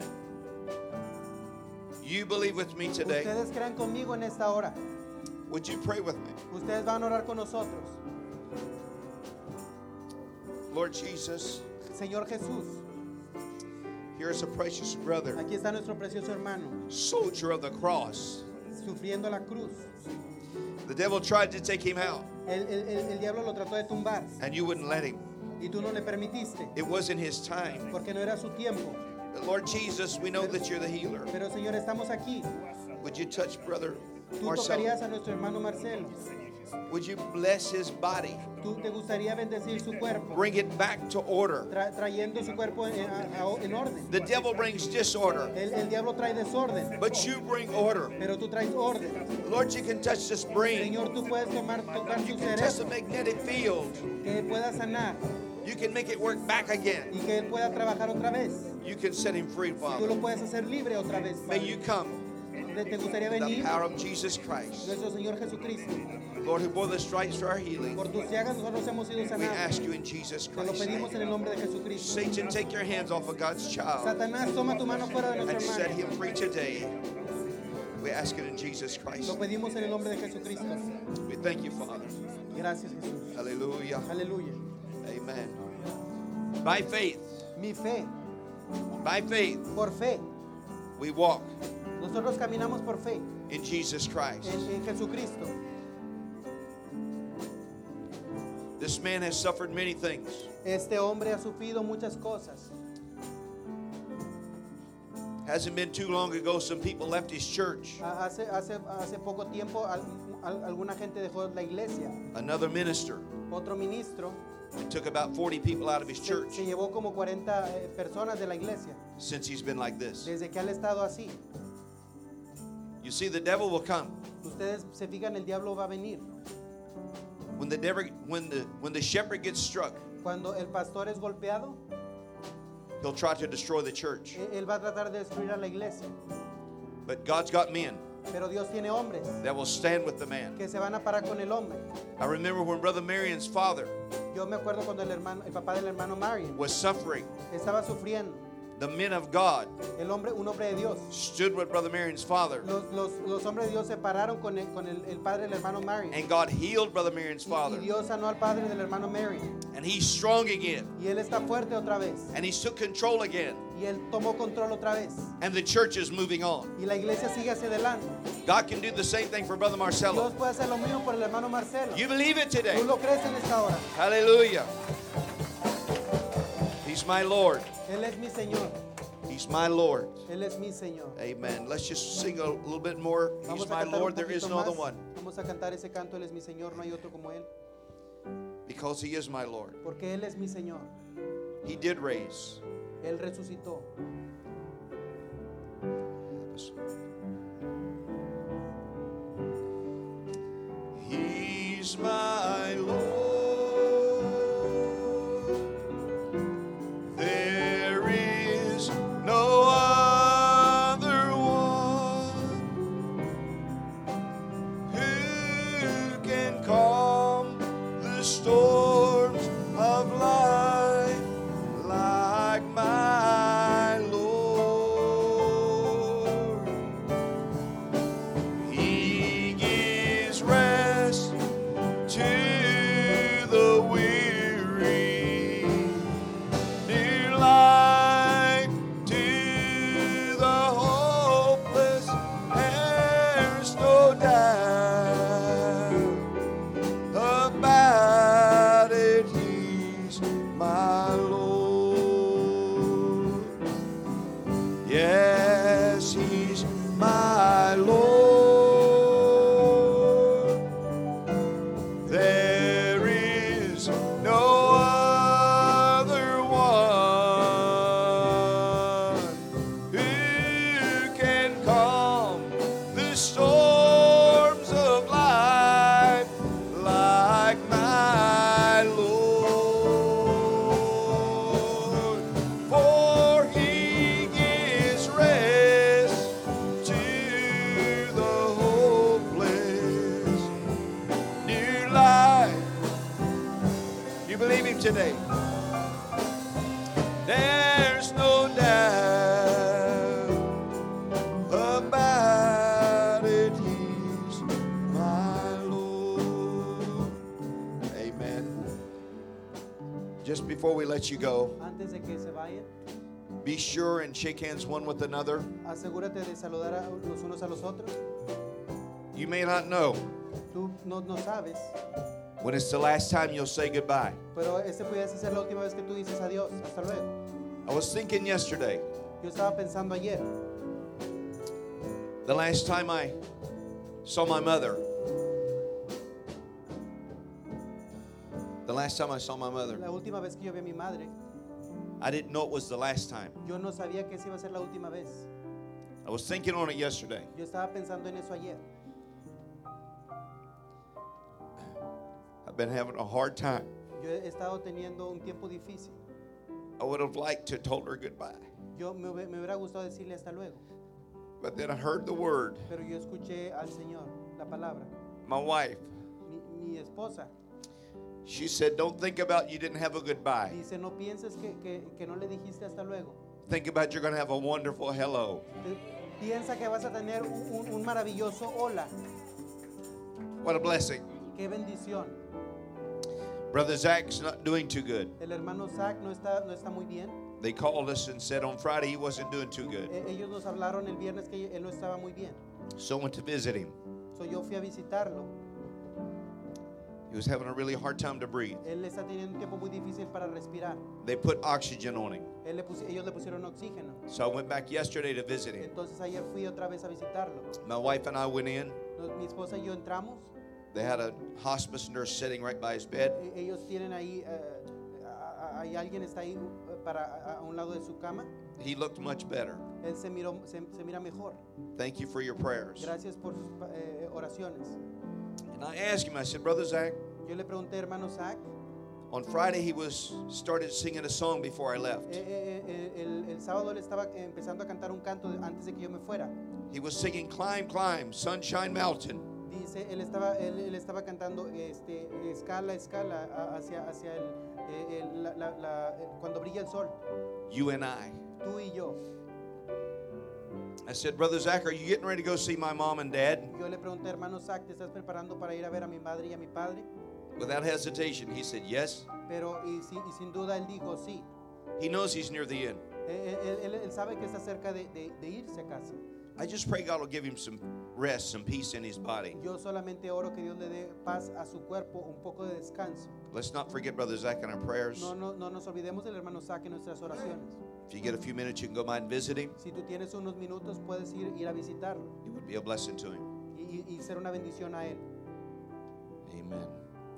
Speaker 3: You believe with me today.
Speaker 2: ustedes crean conmigo en esta hora.
Speaker 3: Would you pray with me?
Speaker 2: Ustedes van a orar con nosotros.
Speaker 3: Lord Jesus,
Speaker 2: Señor Jesús,
Speaker 3: Here's a precious brother,
Speaker 2: Aquí está nuestro precioso hermano,
Speaker 3: soldier of the cross.
Speaker 2: sufriendo la cruz.
Speaker 3: The devil tried to take him out,
Speaker 2: El diablo lo trató de tumbar
Speaker 3: and you wouldn't let him.
Speaker 2: y tú no le permitiste
Speaker 3: It wasn't his time.
Speaker 2: porque no era su tiempo.
Speaker 3: But Lord Jesus, we know that you're the healer.
Speaker 2: Pero Señor, estamos aquí.
Speaker 3: Would you touch Brother
Speaker 2: Tú
Speaker 3: Marcelo?
Speaker 2: tocarías a nuestro hermano Marcelo.
Speaker 3: Would you bless his body?
Speaker 2: Tú te gustaría bendecir su cuerpo,
Speaker 3: Bring it back to order.
Speaker 2: trayendo su cuerpo en orden.
Speaker 3: The devil brings disorder,
Speaker 2: El diablo trae desorden,
Speaker 3: but you bring order.
Speaker 2: pero tú traes orden.
Speaker 3: Lord, you can touch this brain.
Speaker 2: Señor, tú puedes tocar
Speaker 3: You
Speaker 2: su
Speaker 3: can touch the
Speaker 2: cerebro,
Speaker 3: magnetic field.
Speaker 2: que Él pueda sanar
Speaker 3: You can make it work back again.
Speaker 2: y que Él pueda trabajar otra vez.
Speaker 3: You can set him free,
Speaker 2: Tú
Speaker 3: Father.
Speaker 2: lo puedes hacer libre otra vez,
Speaker 3: May
Speaker 2: Padre.
Speaker 3: you come
Speaker 2: ¿Te gustaría
Speaker 3: in the
Speaker 2: venir?
Speaker 3: power of Jesus Christ.
Speaker 2: Nuestro Señor Jesucristo.
Speaker 3: Lord, who bore the stripes for our healing.
Speaker 2: Por tus llagas nosotros hemos sido
Speaker 3: We
Speaker 2: sanados.
Speaker 3: ask you in Jesus
Speaker 2: Te lo
Speaker 3: Christ.
Speaker 2: pedimos en el nombre de Jesucristo.
Speaker 3: Satan, take your hands off of God's child
Speaker 2: Satanás, toma tu mano fuera de
Speaker 3: and
Speaker 2: nuestro
Speaker 3: set
Speaker 2: hermano.
Speaker 3: him free today. We ask it in Jesus
Speaker 2: Lo
Speaker 3: Christ.
Speaker 2: pedimos en el nombre de Jesucristo.
Speaker 3: We thank you, Father.
Speaker 2: Gracias, Jesús.
Speaker 3: Hallelujah.
Speaker 2: Aleluya.
Speaker 3: Amen. By faith,
Speaker 2: Mi fe,
Speaker 3: by faith,
Speaker 2: por fe.
Speaker 3: we walk
Speaker 2: Nosotros caminamos por fe
Speaker 3: in Jesus Christ.
Speaker 2: en Jesucristo.
Speaker 3: This man has suffered many things.
Speaker 2: Este hombre ha sufrido muchas cosas.
Speaker 3: Hasn't been too long ago, some people left his church.
Speaker 2: Hace poco tiempo alguna gente dejó la iglesia.
Speaker 3: Another minister
Speaker 2: Otro ministro
Speaker 3: took about 40 people out of his church
Speaker 2: se llevó como 40 personas de la iglesia
Speaker 3: since he's been like this.
Speaker 2: desde que él ha estado así.
Speaker 3: You see, the devil will come.
Speaker 2: Ustedes se fijan, el diablo va a venir.
Speaker 3: When the shepherd gets struck,
Speaker 2: Cuando el pastor es golpeado,
Speaker 3: he'll try to destroy the church.
Speaker 2: él va a tratar de destruir a la iglesia.
Speaker 3: But God's got men
Speaker 2: Pero Dios tiene hombres
Speaker 3: that will stand with the man.
Speaker 2: que se van a parar con el hombre.
Speaker 3: I remember when Brother Marion's father
Speaker 2: Yo me acuerdo cuando el papá del hermano Marion
Speaker 3: was suffering.
Speaker 2: estaba sufriendo.
Speaker 3: The men of God
Speaker 2: Un hombre de Dios.
Speaker 3: stood with Brother Marion's father,
Speaker 2: Los hombres de Dios se pararon con el padre del hermano Marion.
Speaker 3: and God healed Brother Marion's
Speaker 2: Y
Speaker 3: father.
Speaker 2: Dios sanó al padre del hermano Marion.
Speaker 3: And he's strong again.
Speaker 2: Y él está fuerte otra vez.
Speaker 3: And he took control again.
Speaker 2: Y él tomó control otra vez.
Speaker 3: And the church is moving on.
Speaker 2: Y la iglesia sigue hacia adelante.
Speaker 3: God can do the same thing for Brother Marcelo.
Speaker 2: Dios puede hacer lo mismo por el hermano Marcelo.
Speaker 3: You believe it today?
Speaker 2: ¿Tú lo crees en esta hora?
Speaker 3: Hallelujah. He's my Lord.
Speaker 2: Él es mi Señor.
Speaker 3: He's my Lord.
Speaker 2: Él es mi Señor.
Speaker 3: Amen. Let's just sing a little bit more. He's
Speaker 2: Vamos a
Speaker 3: my
Speaker 2: cantar
Speaker 3: Lord.
Speaker 2: un
Speaker 3: There is
Speaker 2: poquito
Speaker 3: no other
Speaker 2: más.
Speaker 3: one.
Speaker 2: Vamos a cantar ese canto. Él es mi Señor, no hay otro como Él.
Speaker 3: Because he is my Lord.
Speaker 2: Porque Él es mi Señor.
Speaker 3: He did raise.
Speaker 2: Él resucitó.
Speaker 3: He's my Lord. There is no other one who can calm the storms of life like my Lord. He gives rest to the weary, new life to the hopeless. There's no doubt about it. He's my Lord. Yes, he's my Lord. There is no other one who can calm the storms of life like my Lord. For he gives rest to the hopeless, new life. You believe him today? There's no doubt about it. He's my Lord. Amen. Just before we let you go,
Speaker 2: Antes de que se vayan,
Speaker 3: Be sure and shake hands one with another.
Speaker 2: Asegúrate de saludar a los unos a los otros.
Speaker 3: You may not know
Speaker 2: Tú no sabes,
Speaker 3: when it's the last time you'll say goodbye.
Speaker 2: pero este pudiese ser la última vez que tú dices adiós. Hasta luego.
Speaker 3: I was thinking yesterday,
Speaker 2: Yo estaba pensando ayer,
Speaker 3: the last time I saw my mother. The last time I saw my mother,
Speaker 2: la última vez que yo vi a mi madre,
Speaker 3: I didn't know it was the last time.
Speaker 2: yo no sabía que esa iba a ser la última vez.
Speaker 3: I was thinking on it yesterday.
Speaker 2: Yo estaba pensando en eso ayer.
Speaker 3: I've been having a hard time.
Speaker 2: Yo he estado teniendo un tiempo difícil.
Speaker 3: I would have liked to have told her goodbye.
Speaker 2: Yo me hubiera gustado decirle hasta luego,
Speaker 3: But then I heard the word.
Speaker 2: pero yo escuché al Señor, la palabra.
Speaker 3: My wife,
Speaker 2: Mi esposa
Speaker 3: she said, don't think about you didn't have a goodbye.
Speaker 2: dice, no pienses que no le dijiste hasta luego.
Speaker 3: Think about you're going to have a wonderful hello.
Speaker 2: Piensa que vas a tener un maravilloso hola.
Speaker 3: What a blessing.
Speaker 2: Qué bendición.
Speaker 3: Brother Zach's not doing too good.
Speaker 2: El hermano Zach no está muy bien.
Speaker 3: They called us and said on Friday he wasn't doing too good.
Speaker 2: Ellos nos hablaron el viernes que él no estaba muy bien.
Speaker 3: So I went to visit him.
Speaker 2: So yo fui a visitarlo.
Speaker 3: He was having a really hard time to breathe.
Speaker 2: Él está teniendo un tiempo muy difícil para respirar.
Speaker 3: They put oxygen on him.
Speaker 2: Ellos le pusieron oxígeno.
Speaker 3: So I went back yesterday to visit him.
Speaker 2: Entonces ayer fui otra vez a visitarlo.
Speaker 3: My wife and I went in.
Speaker 2: Mi esposa y yo entramos.
Speaker 3: They had a hospice nurse sitting right by his bed.
Speaker 2: Ellos tienen ahí, hay alguien está ahí a un lado de su cama.
Speaker 3: He looked much better.
Speaker 2: Él se mira mejor.
Speaker 3: Thank you for your prayers.
Speaker 2: Gracias por sus oraciones.
Speaker 3: And I asked him, I said, Brother Zach,
Speaker 2: Yo le pregunté, hermano Zach,
Speaker 3: on Friday he started singing a song before I left.
Speaker 2: el sábado él estaba empezando a cantar un canto antes de que yo me fuera.
Speaker 3: He was singing Climb, Climb, Sunshine Mountain.
Speaker 2: Dice, él estaba cantando escala hacia cuando brilla el sol.
Speaker 3: You and I.
Speaker 2: Tú y yo.
Speaker 3: I said, Brother Zach, are you getting ready to go see my mom and dad?
Speaker 2: Yo le pregunté, hermano Zach, ¿te estás preparando para ir a ver a mi madre y a mi padre?
Speaker 3: Without hesitation, he said, yes.
Speaker 2: Pero y sin duda él dijo sí.
Speaker 3: He knows he's near the end.
Speaker 2: Él sabe que está cerca de irse a casa.
Speaker 3: I just pray God will give him some rest, some peace in his body.
Speaker 2: Yo solamente oro que Dios le dé paz a su cuerpo, un poco de descanso.
Speaker 3: Let's not forget Brother Zach in our prayers.
Speaker 2: No nos olvidemos del hermano Zach en nuestras oraciones.
Speaker 3: If you get a few minutes, you can go by and visit him.
Speaker 2: Si tú tienes unos minutos, puedes ir a visitarlo
Speaker 3: It would be a blessing to him.
Speaker 2: y ser una bendición a él.
Speaker 3: Amen.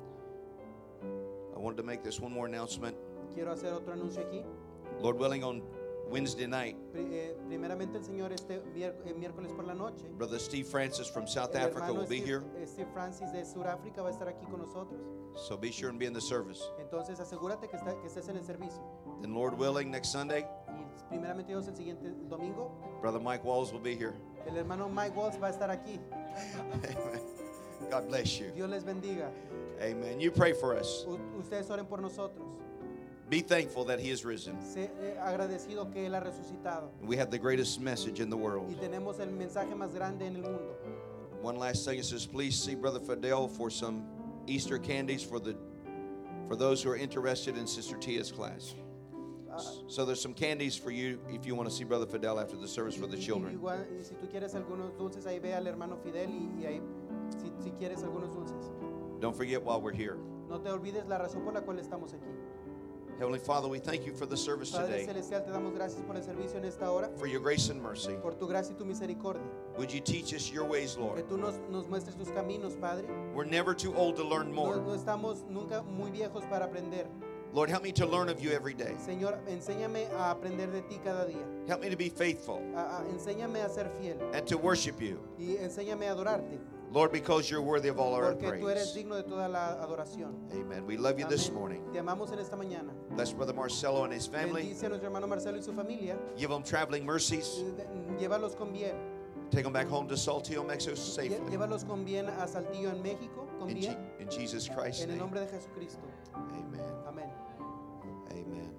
Speaker 3: I wanted to make this one more announcement.
Speaker 2: Quiero hacer otro anuncio aquí.
Speaker 3: Lord willing, on Wednesday night,
Speaker 2: Primeramente el Señor miércoles por la noche.
Speaker 3: Brother Steve Francis from South
Speaker 2: El
Speaker 3: Africa
Speaker 2: hermano
Speaker 3: will be here.
Speaker 2: Steve Francis de Sudáfrica va a estar aquí con nosotros.
Speaker 3: So be sure and be in the service.
Speaker 2: Entonces asegúrate que estés en el servicio.
Speaker 3: Then Lord willing, next Sunday,
Speaker 2: Y primeramente Dios, el siguiente domingo,
Speaker 3: Brother Mike Walls will be here.
Speaker 2: el hermano Mike Walls va a estar aquí.
Speaker 3: Amen. God bless you.
Speaker 2: Dios les bendiga.
Speaker 3: Amen. You pray for us.
Speaker 2: Ustedes oren por nosotros.
Speaker 3: Be thankful that he is risen.
Speaker 2: Sé agradecido que Él ha resucitado.
Speaker 3: We have the greatest message in the
Speaker 2: Y
Speaker 3: world.
Speaker 2: tenemos el mensaje más grande en el mundo.
Speaker 3: One last thing, it says, please see Brother Fidel for some Easter candies for those who are interested in Sister Tia's class. So there's some candies for you if you want to see Brother Fidel after the service for the children.
Speaker 2: Igual, y si tú quieres algunos dulces, ahí ve al hermano Fidel y ahí, si quieres algunos dulces.
Speaker 3: Don't forget while we're here.
Speaker 2: No te olvides la razón por la cual estamos aquí.
Speaker 3: Heavenly Father, we thank you for the service
Speaker 2: Padre
Speaker 3: today,
Speaker 2: Celestial, te damos gracias por el servicio en esta hora,
Speaker 3: for your grace and mercy.
Speaker 2: por tu gracia y tu misericordia.
Speaker 3: Would you teach us your ways,
Speaker 2: Que
Speaker 3: Lord?
Speaker 2: tú nos muestres tus caminos, Padre.
Speaker 3: We're never too old to learn
Speaker 2: No
Speaker 3: more.
Speaker 2: estamos nunca muy viejos para aprender.
Speaker 3: Lord, help me to learn of you every day.
Speaker 2: Señor, enséñame a aprender de ti cada día.
Speaker 3: Help me to be faithful
Speaker 2: Enséñame a ser fiel
Speaker 3: and to worship you,
Speaker 2: y enséñame a adorarte.
Speaker 3: Lord, because you're worthy of all our
Speaker 2: Porque tú eres
Speaker 3: praise.
Speaker 2: digno de toda la adoración.
Speaker 3: Amen. We love you this
Speaker 2: Amén.
Speaker 3: morning.
Speaker 2: Te amamos en esta mañana.
Speaker 3: Bless Brother Marcelo and his family.
Speaker 2: Bendice a nuestro hermano Marcelo y su familia.
Speaker 3: Give them traveling mercies.
Speaker 2: Llévalos con bien.
Speaker 3: Take them back home to Saltillo, Mexico safely.
Speaker 2: Llévalos con bien a Saltillo en México, con bien.
Speaker 3: In Jesus Christ's
Speaker 2: En el
Speaker 3: name.
Speaker 2: nombre de Jesucristo.
Speaker 3: Amen.
Speaker 2: Amén.
Speaker 3: Amen.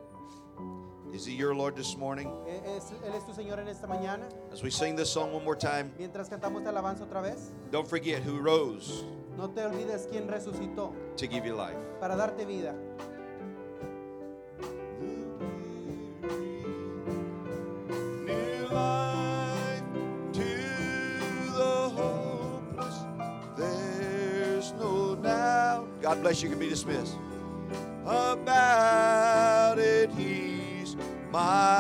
Speaker 3: Is he your Lord this morning?
Speaker 2: Él es tu Señor en esta mañana.
Speaker 3: As we sing this song one more time,
Speaker 2: Mientras cantamos esta alabanza otra vez,
Speaker 3: don't forget who rose
Speaker 2: no te olvides quién resucitó
Speaker 3: to give you life.
Speaker 2: para darte vida.
Speaker 3: God bless you. You can be dismissed. About it, He's my